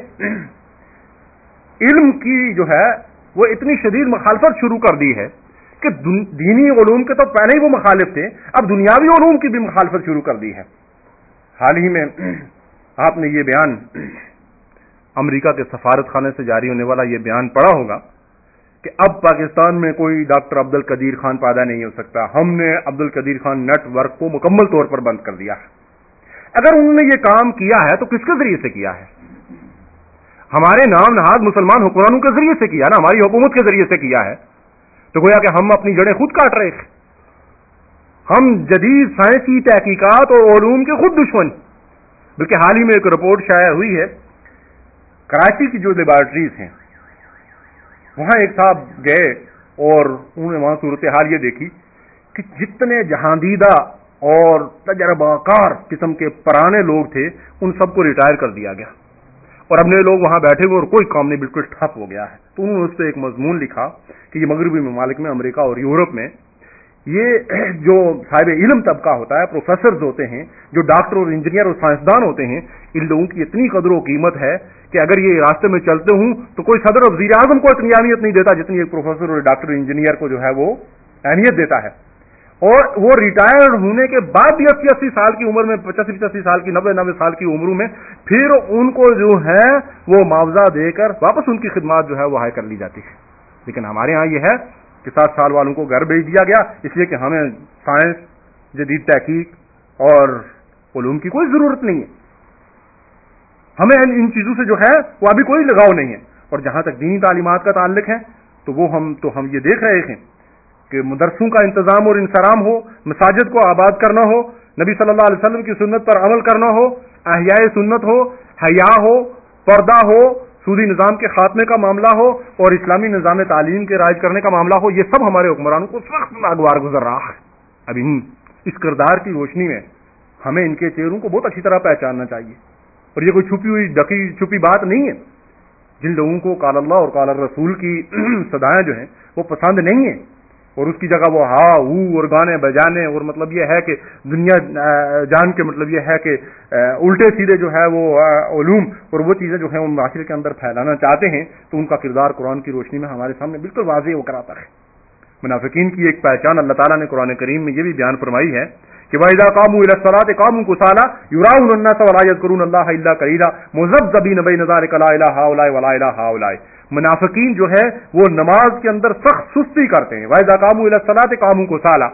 علم کی جو ہے وہ اتنی شدید مخالفت شروع کر دی ہے کہ دینی علوم کے تو پہلے ہی وہ مخالف تھے، اب دنیاوی علوم کی بھی مخالفت شروع کر دی ہے۔ حال ہی میں آپ نے یہ بیان امریکہ کے سفارت خانے سے جاری ہونے والا یہ بیان پڑھا ہوگا کہ اب پاکستان میں کوئی ڈاکٹر عبد القدیر خان پیدا نہیں ہو سکتا، ہم نے عبد القدیر خان نیٹ ورک کو مکمل طور پر بند کر دیا ہے۔ اگر انہوں نے یہ کام کیا ہے تو کس کے ذریعے سے کیا ہے؟ ہمارے نام نہاد مسلمان حکمرانوں کے ذریعے سے کیا نا، ہماری حکومت کے ذریعے سے کیا ہے۔ تو گویا کہ ہم اپنی جڑیں خود کاٹ رہے تھے، ہم جدید سائنسی تحقیقات اور علوم کے خود دشمن۔ بلکہ حال ہی میں ایک رپورٹ شائع ہوئی ہے، کراچی کی جو لیبارٹریز ہیں وہاں ایک صاحب گئے اور انہوں نے وہاں صورتحال یہ دیکھی کہ جتنے جہاندیدہ اور تجربہ کار قسم کے پرانے لوگ تھے ان سب کو ریٹائر کر دیا گیا، اور اب نئے لوگ وہاں بیٹھے ہوئے اور کوئی کام نہیں، بالکل ٹھپ ہو گیا ہے۔ تو انہوں نے اس پہ ایک مضمون لکھا کہ یہ مغربی ممالک میں، امریکہ اور یورپ میں، یہ جو صاحب علم طبقہ ہوتا ہے، پروفیسرز ہوتے ہیں، جو ڈاکٹر اور انجینئر اور سائنسدان ہوتے ہیں، ان لوگوں کی اتنی قدر و قیمت ہے کہ اگر یہ راستے میں چلتے ہوں تو کوئی صدر اور وزیر اعظم کو اتنی اہمیت نہیں دیتا جتنی ایک پروفیسر اور ڈاکٹر انجینئر کو جو ہے وہ اہمیت دیتا ہے۔ اور وہ ریٹائر ہونے کے بعد بھی 80 سال کی عمر میں، 85 سال کی، 90 سال کی عمروں میں پھر ان کو جو ہے وہ معاوضہ دے کر واپس ان کی خدمات جو ہے وہ حائل کر لی جاتی ہے۔ لیکن ہمارے ہاں یہ ہے کہ 60 سال والوں کو گھر بھیج دیا گیا، اس لیے کہ ہمیں سائنس، جدید تحقیق اور علوم کی کوئی ضرورت نہیں ہے، ہمیں ان چیزوں سے جو ہے وہ ابھی کوئی لگاؤ نہیں ہے۔ اور جہاں تک دینی تعلیمات کا تعلق ہے تو وہ ہم یہ دیکھ رہے ہیں کہ مدرسوں کا انتظام اور انصرام ہو، مساجد کو آباد کرنا ہو، نبی صلی اللہ علیہ وسلم کی سنت پر عمل کرنا ہو، احیاء سنت ہو، حیا ہو، پردہ ہو، سودی نظام کے خاتمے کا معاملہ ہو اور اسلامی نظام تعلیم کے رائج کرنے کا معاملہ ہو، یہ سب ہمارے حکمرانوں کو سخت ناگوار گزر رہا ہے۔ اب اس کردار کی روشنی میں ہمیں ان کے چہروں کو بہت اچھی طرح پہچاننا چاہیے، اور یہ کوئی چھپی ہوئی ڈکی چھپی بات نہیں ہے۔ جن لوگوں کو قال اللہ اور قال الرسول کی صدایں جو ہیں وہ پسند نہیں ہیں اور اس کی جگہ وہ ہا ہو اور گانے بجانے اور مطلب یہ ہے کہ دنیا جان کے مطلب یہ ہے کہ الٹے سیدھے جو ہے وہ علوم اور وہ چیزیں جو ہیں وہ معاشرے کے اندر پھیلانا چاہتے ہیں، تو ان کا کردار قرآن کی روشنی میں ہمارے سامنے بالکل واضح ہو کر آتا ہے۔ منافقین کی ایک پہچان اللہ تعالیٰ نے قرآن کریم میں یہ بھی بیان فرمائی ہے کہ وَإِذَا قَامُوا إِلَى الصَّلَاةِ قَامُوا كُسَالَىٰ يُرَاءُونَ النَّاسَ وَلَا يَذْكُرُونَ اللَّهَ إِلَّا قَلِيلًا مُذَبذَبِينَ بَيْنَ ذَلِكَ لَا إِلَىٰ هَٰؤُلَاءِ وَلَا إِلَىٰ هَٰؤُلَاءِ۔ منافقین جو ہے وہ نماز کے اندر سخت سستی کرتے ہیں۔ وَإِذَا قَامُوا إِلَى الصَّلَاةِ قَامُوا كُسَالَىٰ،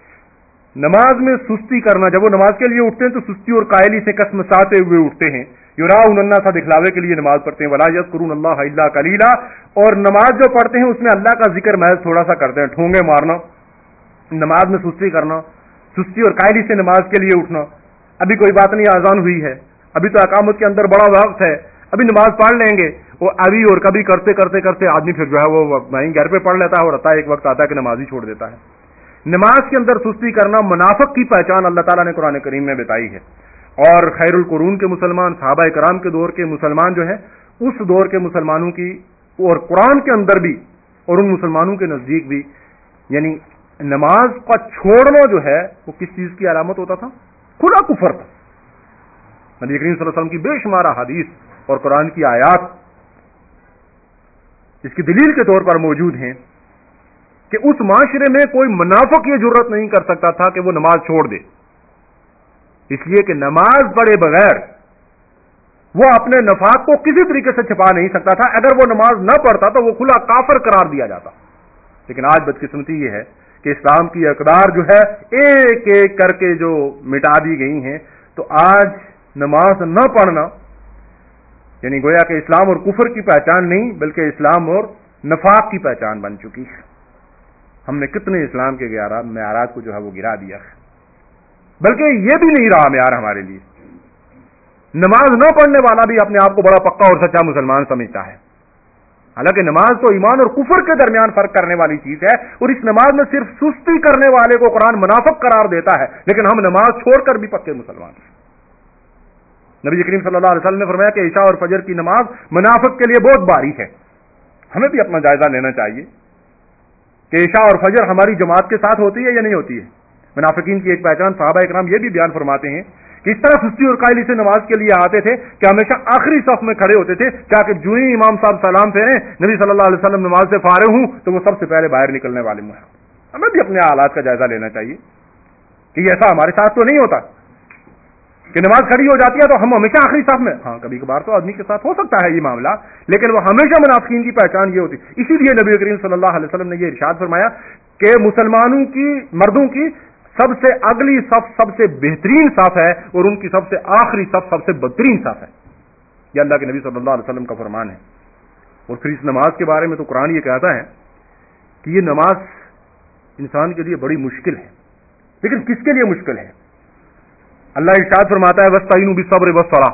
نماز میں سستی کرنا، جب وہ نماز کے لیے اٹھتے ہیں تو سستی اور قائلی سے کسمساتے ہوئے اٹھتے ہیں۔ یراؤن الناس، دکھلاوے کے لیے نماز پڑھتے ہیں۔ ولا یذکرون اللہ الا قلیلا، اور نماز جو پڑھتے ہیں اس میں اللہ کا ذکر محض تھوڑا سا کرتے ہیں، ٹھونگے مارنا، نماز میں سستی کرنا، سستی اور قائلی سے نماز کے لیے اٹھنا۔ ابھی کوئی بات نہیں، اذان ہوئی ہے، ابھی تو اقامت کے اندر بڑا وقت ہے، ابھی نماز پڑھ لیں گے، وہ ابھی اور کبھی کرتے کرتے کرتے آدمی پھر جو ہے وہ وہیں گھر پہ پڑھ لیتا ہے، اور آتا ہے ایک وقت آتا ہے کہ نماز ہی چھوڑ دیتا ہے۔ نماز کے اندر سستی کرنا منافق کی پہچان اللہ تعالیٰ نے قرآن کریم میں بتائی ہے۔ اور خیر القرون کے مسلمان، صحابہ کرام کے دور کے مسلمان جو ہیں، اس دور کے مسلمانوں کی اور قرآن کے اندر بھی اور ان مسلمانوں کے نزدیک بھی، یعنی نماز کا چھوڑنا جو ہے وہ کس چیز کی علامت ہوتا تھا؟ کھلا کفر تھا۔ نبی کریم صلی اللہ علیہ وسلم کی بے شمار حدیث اور قرآن کی آیات اس کی دلیل کے طور پر موجود ہیں کہ اس معاشرے میں کوئی منافق یہ جرت نہیں کر سکتا تھا کہ وہ نماز چھوڑ دے، اس لیے کہ نماز پڑھے بغیر وہ اپنے نفاق کو کسی طریقے سے چھپا نہیں سکتا تھا۔ اگر وہ نماز نہ پڑھتا تو وہ کھلا کافر قرار دیا جاتا۔ لیکن آج بدقسمتی یہ ہے کہ اسلام کی اقدار جو ہے ایک ایک کر کے جو مٹا دی گئی ہیں، تو آج نماز نہ پڑھنا یعنی گویا کہ اسلام اور کفر کی پہچان نہیں بلکہ اسلام اور نفاق کی پہچان بن چکی ہے۔ ہم نے کتنے اسلام کے معیارات کو جو ہے وہ گرا دیا ہے، بلکہ یہ بھی نہیں رہا معیار ہمارے لیے۔ نماز نہ پڑھنے والا بھی اپنے آپ کو بڑا پکا اور سچا مسلمان سمجھتا ہے، حالانکہ نماز تو ایمان اور کفر کے درمیان فرق کرنے والی چیز ہے، اور اس نماز میں صرف سستی کرنے والے کو قرآن منافق قرار دیتا ہے، لیکن ہم نماز چھوڑ کر بھی پکے مسلمان ہیں۔ نبی کریم صلی اللہ علیہ وسلم نے فرمایا کہ عشاء اور فجر کی نماز منافق کے لیے بہت بھاری ہے۔ ہمیں بھی اپنا جائزہ لینا چاہیے کہ عشاء اور فجر ہماری جماعت کے ساتھ ہوتی ہے یا نہیں ہوتی ہے۔ منافقین کی ایک پہچان صحابہ اکرام یہ بھی بیان فرماتے ہیں کہ اس طرح سستی اور قائلی سے نماز کے لیے آتے تھے کہ ہمیشہ آخری صف میں کھڑے ہوتے تھے، تاکہ جو ہی امام صاحب سلام پھیریں نبی صلی اللہ علیہ وسلم نماز سے فارغ ہوں تو وہ سب سے پہلے باہر نکلنے والے ہیں۔ ہمیں بھی اپنے حالات کا جائزہ لینا چاہیے کہ ایسا ہمارے ساتھ تو نہیں ہوتا کہ نماز کھڑی ہو جاتی ہے تو ہم ہمیشہ آخری صف میں۔ ہاں، کبھی کبھار تو آدمی کے ساتھ ہو سکتا ہے یہ معاملہ، لیکن وہ ہمیشہ منافقین کی پہچان یہ ہوتی۔ اسی لیے نبی کریم صلی اللہ علیہ وسلم نے یہ ارشاد فرمایا کہ مسلمانوں کی، مردوں کی سب سے اگلی صف سب سے بہترین صف ہے، اور ان کی سب سے آخری صف سب سے بدترین صف ہے۔ یہ اللہ کے نبی صلی اللہ علیہ وسلم کا فرمان ہے۔ اور پھر اس نماز کے بارے میں تو قرآن یہ کہتا ہے کہ یہ نماز انسان کے لیے بڑی مشکل ہے، لیکن کس کے لیے مشکل ہے؟ اللہ ارشاد فرماتا ہے وَاسْتَعِینُوا بِالصَّبْرِ وَالصَّلَاةِ،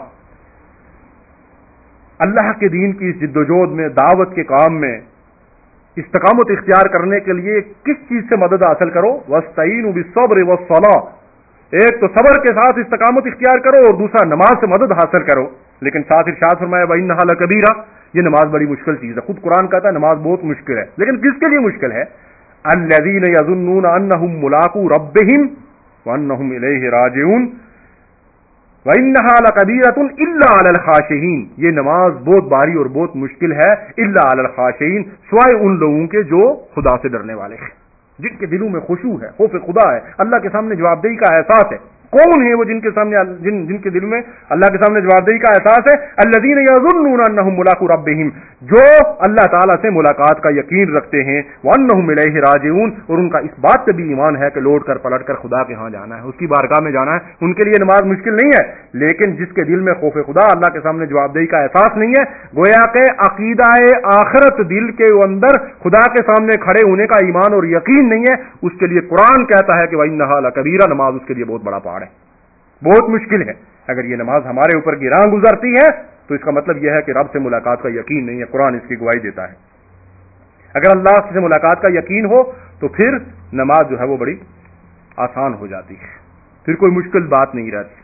اللہ کے دین کی اس جد و جہد میں، دعوت کے کام میں استقامت اختیار کرنے کے لیے کس چیز سے مدد حاصل کرو؟ وَاسْتَعِینُوا بِالصَّبْرِ وَالصَّلَاةِ، ایک تو صبر کے ساتھ استقامت اختیار کرو اور دوسرا نماز سے مدد حاصل کرو۔ لیکن ساتھ ارشاد فرمایا وَإِنَّهَا لَكَبِیرَةٌ، یہ نماز بڑی مشکل چیز ہے۔ خود قرآن کہتا ہے نماز بہت مشکل ہے، لیکن کس کے لیے مشکل ہے؟ الَّذِينَ يَظُنُّونَ أَنَّهُم مُّلَاقُو رَبِّهِمْ وَأَنَّهُمْ إِلَيْهِ رَاجِعُونَ وَإِنَّهَا لَكَبِيرَةٌ إِلَّا عَلَى الْخَاشِعِينَ، یہ نماز بہت بھاری اور بہت مشکل ہے، إِلَّا عَلَى الْخَاشِعِينَ، سوائے ان لوگوں کے جو خدا سے ڈرنے والے ہیں، جن کے دلوں میں خشوع ہے، خوف خدا ہے، اللہ کے سامنے جواب دہی کا احساس ہے۔ کون ہے وہ جن کے سامنے جن کے دل میں اللہ کے سامنے جواب دہی کا احساس ہے؟ الذین یظنون انہم ملاقو ربہم، جو اللہ تعالیٰ سے ملاقات کا یقین رکھتے ہیں، وانہم الیہ راجعون، اور ان کا اس بات پہ بھی ایمان ہے کہ لوٹ کر پلٹ کر خدا کے ہاں جانا ہے، اس کی بارگاہ میں جانا ہے۔ ان کے لیے نماز مشکل نہیں ہے، لیکن جس کے دل میں خوف خدا، اللہ کے سامنے جواب دہی کا احساس نہیں ہے، گویا کہ عقیدہ آخرت دل کے اندر خدا کے سامنے کھڑے ہونے کا ایمان اور یقین نہیں ہے، اس کے لیے قرآن کہتا ہے کہ وَإِنَّهَا لَكَبِیرَةٌ، نماز اس کے لیے بہت بڑا پہاڑ ہے، بہت مشکل ہے۔ اگر یہ نماز ہمارے اوپر گراں گزرتی ہے تو اس کا مطلب یہ ہے کہ رب سے ملاقات کا یقین نہیں ہے، قرآن اس کی گواہی دیتا ہے۔ اگر اللہ سے ملاقات کا یقین ہو تو پھر نماز جو ہے وہ بڑی آسان ہو جاتی ہے، پھر کوئی مشکل بات نہیں رہتی۔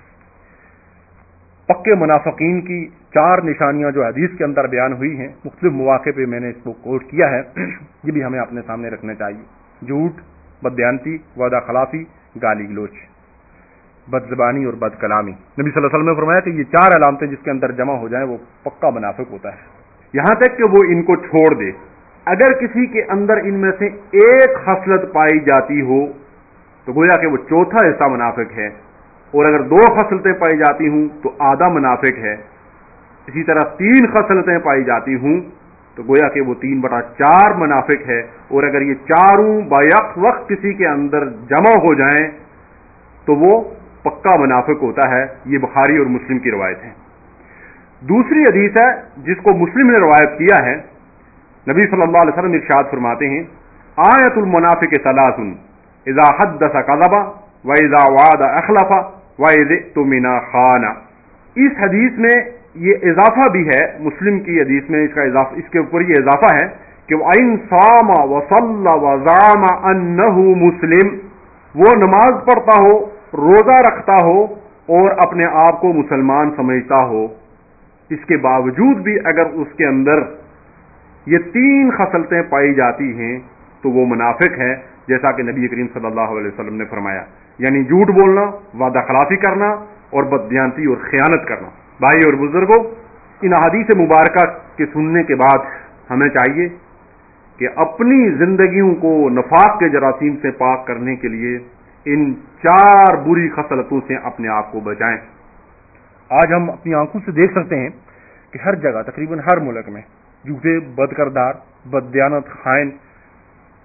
پکے منافقین کی 4 نشانیاں جو حدیث کے اندر بیان ہوئی ہیں، مختلف مواقع پہ میں نے اس کو کوٹ کیا ہے، یہ بھی ہمیں اپنے سامنے رکھنا چاہیے۔ جھوٹ، بددیانتی، وعدہ خلافی، گالی گلوچ، بد زبانی اور بد کلامی۔ نبی صلی اللہ علیہ وسلم نے فرمایا کہ یہ 4 علامتیں جس کے اندر جمع ہو جائیں وہ پکا منافق ہوتا ہے، یہاں تک کہ وہ ان کو چھوڑ دے۔ اگر کسی کے اندر ان میں سے ایک خصلت پائی جاتی ہو تو گویا کہ وہ چوتھا حصہ منافق ہے، اور اگر 2 خصلتیں پائی جاتی ہوں تو آدھا منافق ہے۔ اسی طرح 3 خصلتیں پائی جاتی ہوں تو گویا کہ وہ 3/4 منافق ہے، اور اگر یہ چاروں بیک وقت کسی کے اندر جمع ہو جائیں تو وہ پکا منافق ہوتا ہے۔ یہ بخاری اور مسلم کی روایت ہے۔ دوسری حدیث ہے جس کو مسلم نے روایت کیا ہے، نبی صلی اللہ علیہ وسلم ارشاد فرماتے ہیں آیت المنافق ثلاث اذا حدث کذب واذا وعد اخلف واذا اؤتمن خان۔ اس حدیث میں یہ اضافہ بھی ہے، مسلم کی حدیث میں اس کے اوپر یہ اضافہ ہے کہ وَإِن صَامَ وَصَلَّ وَزَعَمَ أَنَّهُ مسلم، وہ نماز پڑھتا ہو، روزہ رکھتا ہو اور اپنے آپ کو مسلمان سمجھتا ہو، اس کے باوجود بھی اگر اس کے اندر یہ 3 خصلتیں پائی جاتی ہیں تو وہ منافق ہے، جیسا کہ نبی کریم صلی اللہ علیہ وسلم نے فرمایا، یعنی جھوٹ بولنا، وعدہ خلافی کرنا اور بددیانتی اور خیانت کرنا۔ بھائی اور بزرگوں، ان احادیث مبارکہ کے سننے کے بعد ہمیں چاہیے کہ اپنی زندگیوں کو نفاق کے جراثیم سے پاک کرنے کے لیے ان 4 بری خصلتوں سے اپنے آپ کو بچائیں۔ آج ہم اپنی آنکھوں سے دیکھ سکتے ہیں کہ ہر جگہ، تقریباً ہر ملک میں جھوٹے، بد کردار، بددیانت، خائن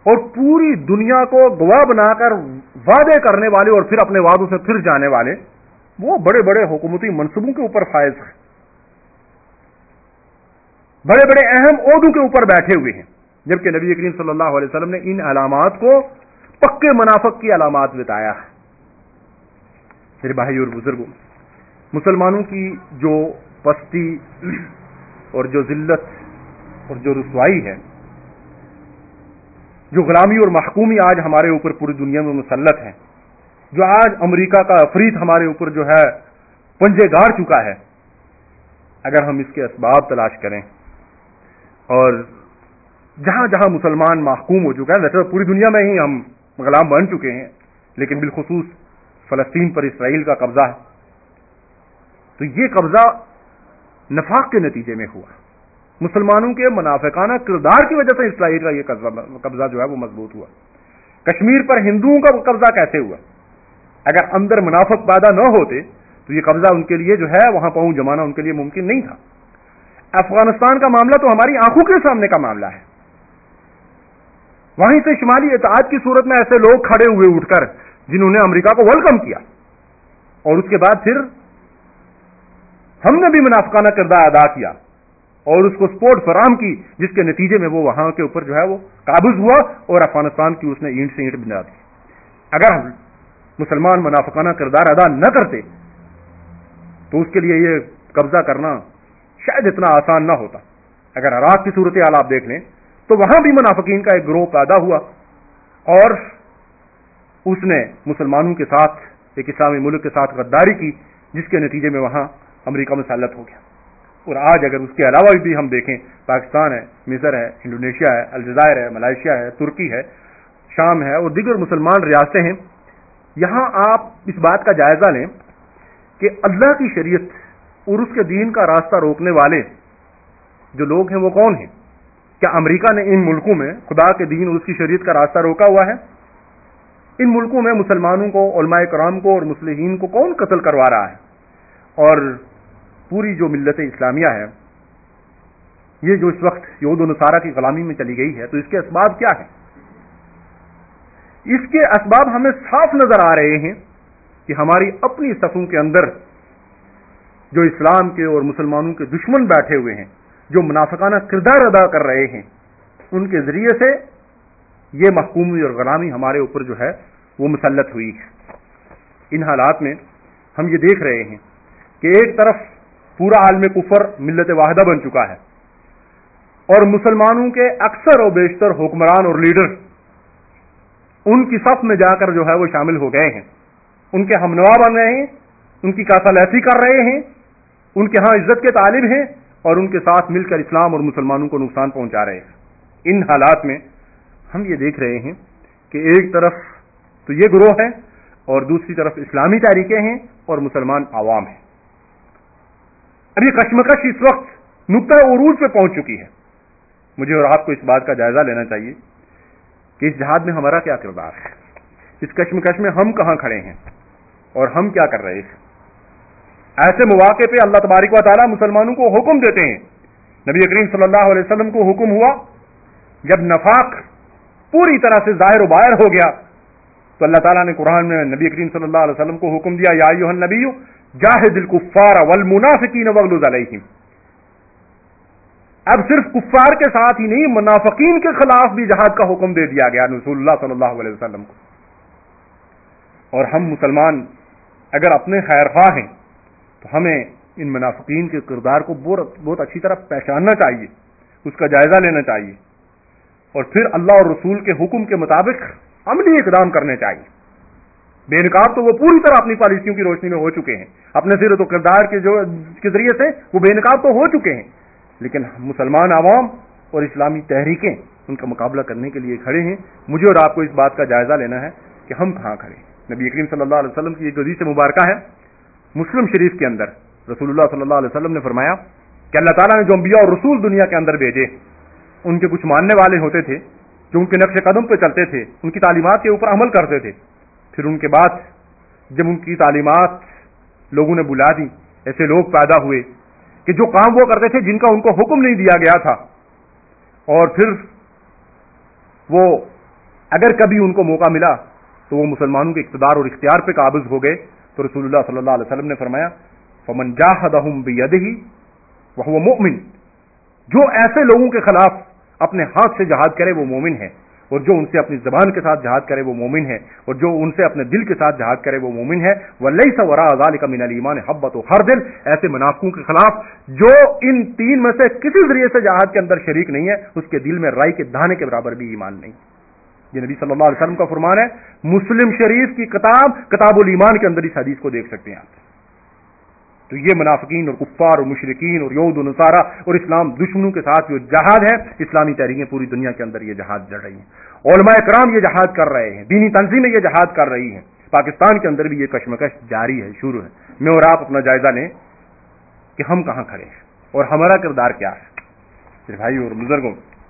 اور پوری دنیا کو گواہ بنا کر وعدے کرنے والے اور پھر اپنے وعدوں سے پھر جانے والے، وہ بڑے بڑے حکومتی منصبوں کے اوپر فائز ہیں، بڑے بڑے اہم عہدوں کے اوپر بیٹھے ہوئے ہیں، جبکہ نبی کریم صلی اللہ علیہ وسلم نے ان علامات کو پکے منافق کی علامات بتایا ہے۔ میرے بھائی اور بزرگوں، مسلمانوں کی جو پستی اور جو ذلت اور جو رسوائی ہے، جو غلامی اور محکومی آج ہمارے اوپر پوری دنیا میں مسلط ہے، جو آج امریکہ کا عفریت ہمارے اوپر جو ہے پنجے گاڑ چکا ہے، اگر ہم اس کے اسباب تلاش کریں اور جہاں جہاں مسلمان محکوم ہو چکا ہے، ویسے پوری دنیا میں ہی ہم غلام بن چکے ہیں، لیکن بالخصوص فلسطین پر اسرائیل کا قبضہ ہے، تو یہ قبضہ نفاق کے نتیجے میں ہوا، مسلمانوں کے منافقانہ کردار کی وجہ سے اسرائیل کا یہ قبضہ جو ہے وہ مضبوط ہوا۔ کشمیر پر ہندوؤں کا قبضہ کیسے ہوا؟ اگر اندر منافق پیدا نہ ہوتے تو یہ قبضہ ان کے لیے جو ہے وہاں پاؤں جمانا ان کے لیے ممکن نہیں تھا۔ افغانستان کا معاملہ تو ہماری آنکھوں کے سامنے کا معاملہ ہے، وہیں سے شمالی اتحاد کی صورت میں ایسے لوگ کھڑے ہوئے اٹھ کر جنہوں نے امریکہ کو ویلکم کیا، اور اس کے بعد پھر ہم نے بھی منافقانہ کردار ادا کیا اور اس کو سپورٹ فراہم کی، جس کے نتیجے میں وہ وہاں کے اوپر جو ہے وہ قابض ہوا اور افغانستان کی اس نے اینٹ سے اینٹ بنا دی۔ اگر مسلمان منافقانہ کردار ادا نہ کرتے تو اس کے لیے یہ قبضہ کرنا شاید اتنا آسان نہ ہوتا۔ اگر عراق کی صورتحال آپ دیکھ لیں تو وہاں بھی منافقین کا ایک گروہ پیدا ہوا اور اس نے مسلمانوں کے ساتھ، ایک اسلامی ملک کے ساتھ غداری کی، جس کے نتیجے میں وہاں امریکہ مسلط ہو گیا۔ اور آج اگر اس کے علاوہ بھی ہم دیکھیں، پاکستان ہے، مصر ہے، انڈونیشیا ہے، الجزائر ہے، ملائیشیا ہے، ترکی ہے، شام ہے اور دیگر مسلمان ریاستیں ہیں، یہاں آپ اس بات کا جائزہ لیں کہ اللہ کی شریعت اور اس کے دین کا راستہ روکنے والے جو لوگ ہیں وہ کون ہیں؟ کیا امریکہ نے ان ملکوں میں خدا کے دین اور اس کی شریعت کا راستہ روکا ہوا ہے؟ ان ملکوں میں مسلمانوں کو، علماء کرام کو اور مصلحین کو کون قتل کروا رہا ہے؟ اور پوری جو ملت اسلامیہ ہے یہ جو اس وقت یہود و نصارہ کی غلامی میں چلی گئی ہے، تو اس کے اسباب کیا ہیں؟ اس کے اسباب ہمیں صاف نظر آ رہے ہیں کہ ہماری اپنی صفوں کے اندر جو اسلام کے اور مسلمانوں کے دشمن بیٹھے ہوئے ہیں، جو منافقانہ کردار ادا کر رہے ہیں، ان کے ذریعے سے یہ محکومی اور غلامی ہمارے اوپر جو ہے وہ مسلط ہوئی ہے۔ ان حالات میں ہم یہ دیکھ رہے ہیں کہ ایک طرف پورا عالم کفر ملت واحدہ بن چکا ہے اور مسلمانوں کے اکثر و بیشتر حکمران اور لیڈر ان کی صف میں جا کر جو ہے وہ شامل ہو گئے ہیں، ان کے ہمنوا بن رہے ہیں، ان کی کاسالحتی کر رہے ہیں، ان کے ہاں عزت کے طالب ہیں اور ان کے ساتھ مل کر اسلام اور مسلمانوں کو نقصان پہنچا رہے ہیں۔ ان حالات میں ہم یہ دیکھ رہے ہیں کہ ایک طرف تو یہ گروہ ہے اور دوسری طرف اسلامی تحریکیں ہیں اور مسلمان عوام ہیں۔ اب یہ کشمکش اس وقت نقطہ عروج پہ پہنچ چکی ہے۔ مجھے اور آپ کو اس بات کا جائزہ لینا چاہیے کہ اس جہاد میں ہمارا کیا کردار ہے، اس کشمکش میں ہم کہاں کھڑے ہیں اور ہم کیا کر رہے ہیں۔ ایسے مواقع پہ اللہ تبارک و تعالیٰ مسلمانوں کو حکم دیتے ہیں۔ نبی کریم صلی اللہ علیہ وسلم کو حکم ہوا جب نفاق پوری طرح سے ظاہر و باہر ہو گیا تو اللہ تعالیٰ نے قرآن میں نبی کریم صلی اللہ علیہ وسلم کو حکم دیا، یا ایھا النبی جاہد الکفار والمنافقین واغلظ علیہم۔ اب صرف کفار کے ساتھ ہی نہیں، منافقین کے خلاف بھی جہاد کا حکم دے دیا گیا رسول اللہ صلی اللہ علیہ وسلم کو۔ اور ہم مسلمان اگر اپنے خیر خواہ ہیں تو ہمیں ان منافقین کے کردار کو بہت اچھی طرح پہچاننا چاہیے، اس کا جائزہ لینا چاہیے اور پھر اللہ اور رسول کے حکم کے مطابق عملی اقدام کرنے چاہیے۔ بے نقاب تو وہ پوری طرح اپنی پالیسیوں کی روشنی میں ہو چکے ہیں، اپنے سیرت و کردار کے ذریعے سے وہ بے نقاب تو ہو چکے ہیں، لیکن مسلمان عوام اور اسلامی تحریکیں ان کا مقابلہ کرنے کے لیے کھڑے ہیں۔ مجھے اور آپ کو اس بات کا جائزہ لینا ہے کہ ہم کہاں کھڑے ہیں۔ نبی کریم صلی اللہ علیہ وسلم کی ایک حدیث مبارکہ ہے مسلم شریف کے اندر، رسول اللہ صلی اللہ علیہ وسلم نے فرمایا کہ اللہ تعالیٰ نے جو انبیاء اور رسول دنیا کے اندر بھیجے، ان کے کچھ ماننے والے ہوتے تھے جو ان کے نقش قدم پہ چلتے تھے، ان کی تعلیمات کے اوپر عمل کرتے تھے، پھر ان کے بعد جب ان کی تعلیمات لوگوں نے بلا دی، ایسے لوگ پیدا ہوئے کہ جو کام وہ کرتے تھے جن کا ان کو حکم نہیں دیا گیا تھا، اور پھر وہ اگر کبھی ان کو موقع ملا تو وہ مسلمانوں کے اقتدار اور اختیار پہ قابض ہو گئے تو رسول اللہ صلی اللہ علیہ وسلم نے فرمایا فمن جاہدہم بیدہ وہو مؤمن، جو ایسے لوگوں کے خلاف اپنے ہاتھ سے جہاد کرے وہ مومن ہے، اور جو ان سے اپنی زبان کے ساتھ جہاد کرے وہ مومن ہے، اور جو ان سے اپنے دل کے ساتھ جہاد کرے وہ مومن ہے۔ وَلَيْسَ وَرَاءَ ذَلِكَ مِنَ الْإِيمَانِ حَبَّةُ خَرْدَلٍ، ایسے منافقوں کے خلاف جو ان تین میں سے کسی ذریعے سے جہاد کے اندر شریک نہیں ہے، اس کے دل میں رائی کے دانے کے برابر بھی ایمان نہیں۔ یہ نبی صلی اللہ علیہ وسلم کا فرمان ہے، مسلم شریف کی کتاب الایمان کے اندر اس حدیث کو دیکھ سکتے ہیں آپ۔ تو یہ منافقین اور کفار اور مشرکین اور یہود و نصارہ اور اسلام دشمنوں کے ساتھ جو جہاد ہے، اسلامی تحریکیں پوری دنیا کے اندر یہ جہاد لڑ رہی ہیں، علماء کرام یہ جہاد کر رہے ہیں، دینی تنظیمیں یہ جہاد کر رہی ہیں، پاکستان کے اندر بھی یہ کشمکش جاری ہے، شروع ہے۔ میں اور آپ اپنا جائزہ لیں کہ ہم کہاں کھڑے ہیں اور ہمارا کردار کیا ہے۔ پھر بھائی اور بزرگوں،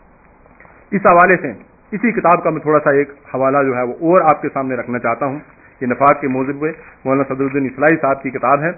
اس حوالے سے اسی کتاب کا میں تھوڑا سا ایک حوالہ جو ہے وہ اور آپ کے سامنے رکھنا چاہتا ہوں۔ یہ نفاق کے موضوع پہ مولانا صدر الدین اصلاحی صاحب کی کتاب ہے،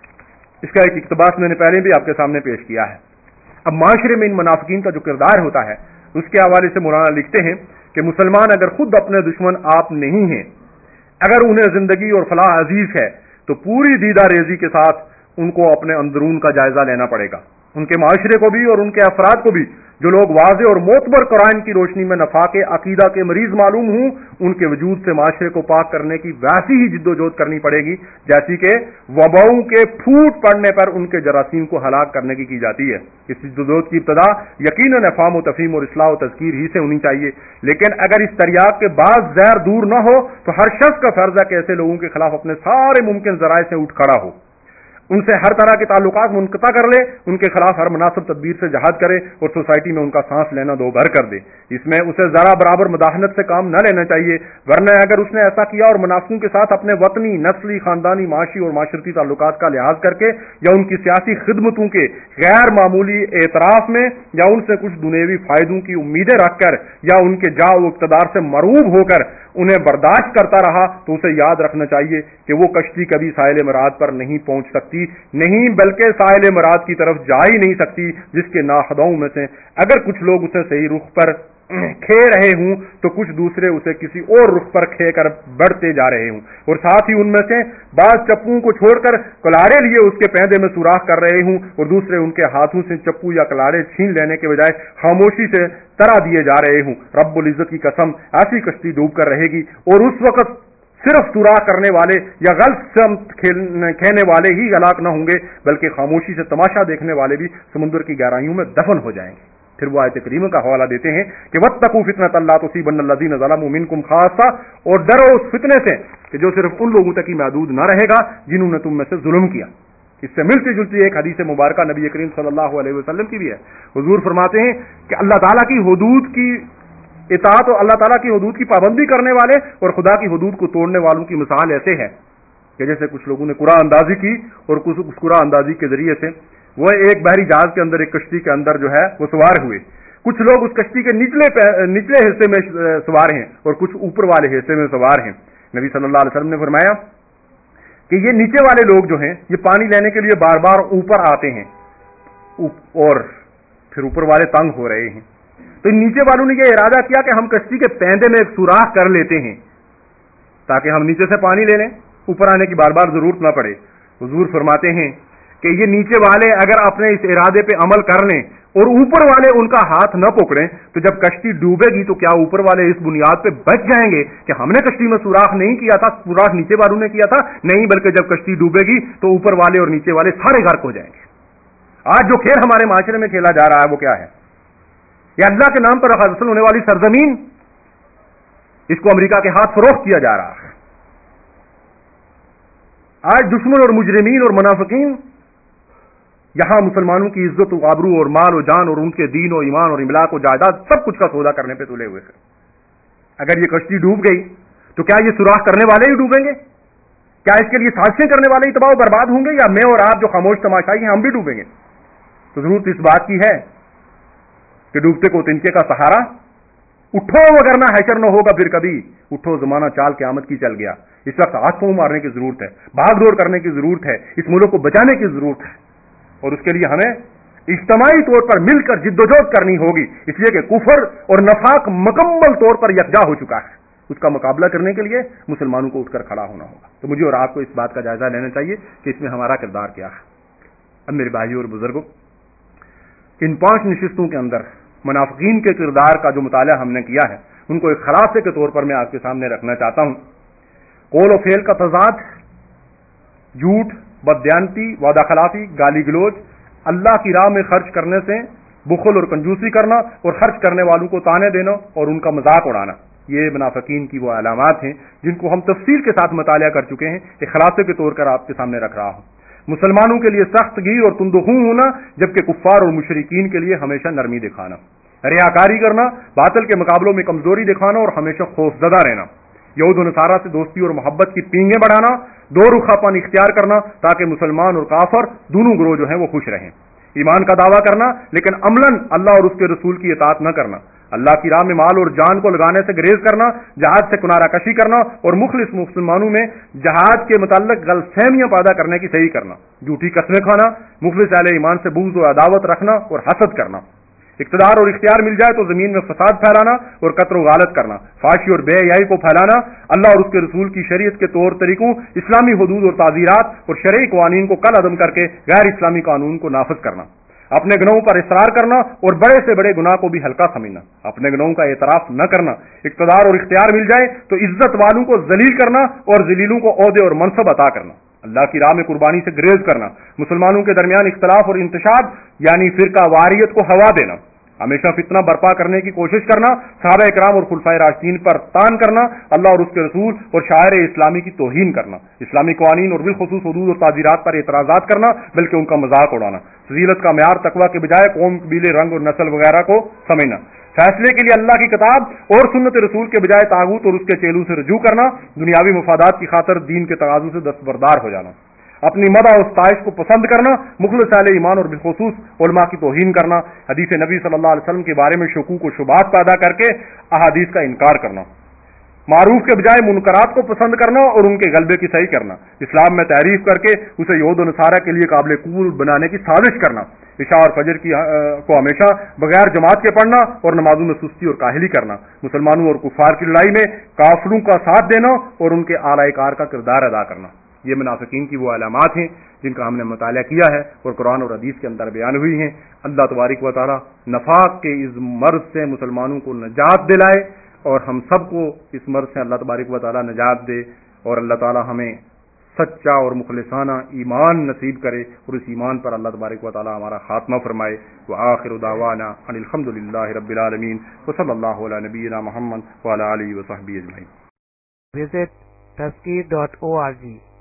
اس کا ایک اقتباس میں نے پہلے بھی آپ کے سامنے پیش کیا ہے۔ اب معاشرے میں ان منافقین کا جو کردار ہوتا ہے اس کے حوالے سے مولانا لکھتے ہیں کہ مسلمان اگر خود اپنے دشمن آپ نہیں ہیں، اگر انہیں زندگی اور فلاح عزیز ہے تو پوری دیدہ ریزی کے ساتھ ان کو اپنے اندرون کا جائزہ لینا پڑے گا، ان کے معاشرے کو بھی اور ان کے افراد کو بھی جو لوگ واضح اور معتبر قرآن کی روشنی میں نفاق عقیدہ کے مریض معلوم ہوں، ان کے وجود سے معاشرے کو پاک کرنے کی ویسی ہی جد و جہد کرنی پڑے گی جیسی کہ وباؤں کے پھوٹ پڑنے پر ان کے جراثیم کو ہلاک کرنے کی جاتی ہے۔ اس جد و جہد کی ابتدا یقیناً افہام و تفہیم اور اصلاح و تذکیر ہی سے ہونی چاہیے، لیکن اگر اس تریاق کے بعد زہر دور نہ ہو تو ہر شخص کا فرض ہے کہ ایسے لوگوں کے خلاف اپنے سارے ممکن ذرائع سے اٹھ کھڑا ہو، ان سے ہر طرح کے تعلقات منقطع کر لے، ان کے خلاف ہر مناسب تدبیر سے جہاد کرے اور سوسائٹی میں ان کا سانس لینا دو بھر کر دے۔ اس میں اسے ذرا برابر مداحنت سے کام نہ لینا چاہیے، ورنہ اگر اس نے ایسا کیا اور منافقوں کے ساتھ اپنے وطنی، نسلی، خاندانی، معاشی اور معاشرتی تعلقات کا لحاظ کر کے یا ان کی سیاسی خدمتوں کے غیر معمولی اعتراف میں یا ان سے کچھ دنیوی فائدوں کی امیدیں رکھ کر یا ان کے جا و اقتدار سے مروب ہو کر انہیں برداشت کرتا رہا تو اسے یاد رکھنا چاہیے کہ وہ کشتی کبھی ساحل مراد پر نہیں پہنچ سکتی، نہیں بلکہ ساحل مراد کی طرف جا ہی نہیں سکتی، جس کے ناخداؤں میں سے اگر کچھ لوگ اسے صحیح رخ پر کھے رہے ہوں تو کچھ دوسرے اسے کسی اور رخ پر کھے کر بڑھتے جا رہے ہوں، اور ساتھ ہی ان میں سے بعض چپوؤں کو چھوڑ کر کلاڑے لیے اس کے پیندے میں سوراخ کر رہے ہوں، اور دوسرے ان کے ہاتھوں سے چپو یا کلاڑے چھین لینے کے بجائے خاموشی سے ترا دیے جا رہے ہوں۔ رب العزت کی قسم، ایسی کشتی ڈوب کر رہے گی اور اس وقت صرف سوراخ کرنے والے یا غلط سمت کھینے والے ہی ہلاک نہ ہوں گے، بلکہ خاموشی سے تماشا دیکھنے والے بھی سمندر کی گہرائیوں میں دفن ہو جائیں گے۔ پھر وہ آیت کریمہ کا حوالہ دیتے ہیں کہ وَاتَّقُوا فِتْنَةً لَا تُصِيبَنَّ الَّذِينَ ظَلَمُوا مِنكُمْ خَاصَّةً، اور ڈرو اس فتنے سے کہ جو صرف ان لوگوں تک ہی محدود نہ رہے گا جنہوں نے تم میں سے ظلم کیا۔ اس سے ملتی جلتی ایک حدیث مبارکہ نبی کریم صلی اللہ علیہ وسلم کی بھی ہے۔ حضور فرماتے ہیں کہ اللہ تعالیٰ کی حدود کی اطاعت اور اللہ تعالیٰ کی حدود کی پابندی کرنے والے اور خدا کی حدود کو توڑنے والوں کی مثال ایسے ہے کہ جیسے کچھ لوگوں نے قرآن اندازی کی اور کچھ اس قرآن اندازی کے ذریعے سے وہ ایک بحری جہاز کے اندر، ایک کشتی کے اندر جو ہے وہ سوار ہوئے۔ کچھ لوگ اس کشتی کے نچلے حصے میں سوار ہیں اور کچھ اوپر والے حصے میں سوار ہیں۔ نبی صلی اللہ علیہ وسلم نے فرمایا کہ یہ نیچے والے لوگ جو ہیں یہ پانی لینے کے لیے بار بار اوپر آتے ہیں اور پھر اوپر والے تنگ ہو رہے ہیں، تو نیچے والوں نے یہ ارادہ کیا کہ ہم کشتی کے پیندے میں ایک سوراخ کر لیتے ہیں تاکہ ہم نیچے سے پانی لے لیں، اوپر آنے کی بار بار ضرورت نہ پڑے۔ حضور فرماتے ہیں کہ یہ نیچے والے اگر اپنے اس ارادے پہ عمل کر لیں اور اوپر والے ان کا ہاتھ نہ پکڑیں تو جب کشتی ڈوبے گی تو کیا اوپر والے اس بنیاد پہ بچ جائیں گے کہ ہم نے کشتی میں سوراخ نہیں کیا تھا، سوراخ نیچے والوں نے کیا تھا؟ نہیں، بلکہ جب کشتی ڈوبے گی تو اوپر والے اور نیچے والے سارے غرق ہو جائیں گے۔ آج جو کھیل ہمارے معاشرے میں کھیلا جا رہا ہے وہ کیا ہے؟ یہ اللہ کے نام پر حاصل ہونے والی سرزمین، اس کو امریکہ کے ہاتھ فروخت کیا جا رہا ہے۔ آج دشمن اور مجرمین اور منافقین یہاں مسلمانوں کی عزت و آبرو اور مال و جان اور ان کے دین و ایمان اور املاک و جائیداد سب کچھ کا سودا کرنے پہ تلے ہوئے ہیں۔ اگر یہ کشتی ڈوب گئی تو کیا یہ سوراخ کرنے والے ہی ڈوبیں گے؟ کیا اس کے لیے سازشیں کرنے والے ہی تباہ و برباد ہوں گے، یا میں اور آپ جو خاموش تماشائی ہیں ہم بھی ڈوبیں گے؟ تو ضرورت اس بات کی ہے کہ ڈوبتے کو تنکے کا سہارا، اٹھو وگرنہ حشر نہ ہوگا پھر کبھی، اٹھو زمانہ چال قیامت کی چل گیا۔ اس وقت ہاتھ پاؤں مارنے کی ضرورت ہے، بھاگ دوڑ کرنے کی ضرورت ہے، اس ملک کو بچانے کی ضرورت ہے، اور اس کے لیے ہمیں اجتماعی طور پر مل کر جدوجہد کرنی ہوگی، اس لیے کہ کفر اور نفاق مکمل طور پر یکجا ہو چکا ہے۔ اس کا مقابلہ کرنے کے لیے مسلمانوں کو اٹھ کر کھڑا ہونا ہوگا۔ تو مجھے اور آپ کو اس بات کا جائزہ لینا چاہیے کہ اس میں ہمارا کردار کیا ہے۔ اب میرے بھائیوں اور بزرگوں، ان 5 نشستوں کے اندر منافقین کے کردار کا جو مطالعہ ہم نے کیا ہے، ان کو ایک خلاصے کے طور پر میں آپ کے سامنے رکھنا چاہتا ہوں۔ قول و فعل کا تضاد، جھوٹ، بددیانتی، وعدہ خلافی، گالی گلوچ، اللہ کی راہ میں خرچ کرنے سے بخل اور کنجوسی کرنا، اور خرچ کرنے والوں کو تانے دینا اور ان کا مذاق اڑانا، یہ منافقین کی وہ علامات ہیں جن کو ہم تفصیل کے ساتھ مطالعہ کر چکے ہیں، ایک خلاصے کے طور پر آپ کے سامنے رکھ رہا ہوں۔ مسلمانوں کے لیے سخت گیر اور تندخو ہونا، جبکہ کفار اور مشرکین کے لیے ہمیشہ نرمی دکھانا، ریاکاری کرنا، باطل کے مقابلوں میں کمزوری دکھانا اور ہمیشہ خوفزدہ رہنا، یہود و نصارہ سے دوستی اور محبت کی پینگیں بڑھانا، دو رخا پن اختیار کرنا تاکہ مسلمان اور کافر دونوں گروہ جو ہیں وہ خوش رہیں، ایمان کا دعویٰ کرنا لیکن عملاً اللہ اور اس کے رسول کی اطاعت نہ کرنا، اللہ کی راہ میں مال اور جان کو لگانے سے گریز کرنا، جہاد سے کنارہ کشی کرنا اور مخلص مسلمانوں میں جہاد کے متعلق غلط فہمیاں پیدا کرنے کی صحیح کرنا، جھوٹی قسمیں کھانا، مخلص اہل ایمان سے بغض و عداوت رکھنا اور حسد کرنا، اقتدار اور اختیار مل جائے تو زمین میں فساد پھیلانا اور قتل و غارت کرنا، فحشی اور بے حیائی کو پھیلانا، اللہ اور اس کے رسول کی شریعت کے طور طریقوں، اسلامی حدود اور تعزیرات اور شرعی قوانین کو کل عدم کر کے غیر اسلامی قانون کو نافذ کرنا، اپنے گناہوں پر اصرار کرنا اور بڑے سے بڑے گناہ کو بھی ہلکا سمجھنا، اپنے گناہوں کا اعتراف نہ کرنا، اقتدار اور اختیار مل جائے تو عزت والوں کو ذلیل کرنا اور ذلیلوں کو عہدے اور منصب عطا کرنا، اللہ کی راہ میں قربانی سے گریز کرنا، مسلمانوں کے درمیان اختلاف اور انتشار یعنی فرقہ واریت کو ہوا دینا، ہمیشہ فتنہ برپا کرنے کی کوشش کرنا، صحابہ اکرام اور خلفائے راشدین پر تان کرنا، اللہ اور اس کے رسول اور شاعر اسلامی کی توہین کرنا، اسلامی قوانین اور بالخصوص حدود اور تعزیرات پر اعتراضات کرنا بلکہ ان کا مذاق اڑانا، فضیلت کا معیار تقویٰ کے بجائے قوم، قبیلے، رنگ اور نسل وغیرہ کو سمجھنا، فیصلے کے لیے اللہ کی کتاب اور سنت رسول کے بجائے طاغوت اور اس کے چیلوں سے رجوع کرنا، دنیاوی مفادات کی خاطر دین کے تقاضوں سے دستبردار ہو جانا، اپنی مدح اور ستائش کو پسند کرنا، مخلص اہل ایمان اور بالخصوص علماء کی توہین کرنا، حدیث نبی صلی اللہ علیہ وسلم کے بارے میں شکوک و شبہات پیدا کر کے احادیث کا انکار کرنا، معروف کے بجائے منکرات کو پسند کرنا اور ان کے غلبے کی صحیح کرنا، اسلام میں تعریف کر کے اسے یہود و نصارہ کے لیے قابل قبول بنانے کی سازش کرنا، عشاء اور فجر کو ہمیشہ بغیر جماعت کے پڑھنا اور نمازوں میں سستی اور کاہلی کرنا، مسلمانوں اور کفار کی لڑائی میں کافروں کا ساتھ دینا اور ان کے اعلی کار کا کردار ادا کرنا، یہ منافقین کی وہ علامات ہیں جن کا ہم نے مطالعہ کیا ہے اور قرآن اور حدیث کے اندر بیان ہوئی ہیں۔ اللہ تبارک و تعالی نفاق کے اس مرض سے مسلمانوں کو نجات دلائے اور ہم سب کو اس مرض سے اللہ تبارک و تعالی نجات دے، اور اللہ تعالی ہمیں سچا اور مخلصانہ ایمان نصیب کرے اور اس ایمان پر اللہ تبارک و تعالی ہمارا خاتمہ فرمائے۔ وآخر دعوانا ان الحمد للہ رب العالمین وصلی اللہ علی نبینا محمد وعلی آلہ وصحبہ اجمعین۔ Visit tazkir.org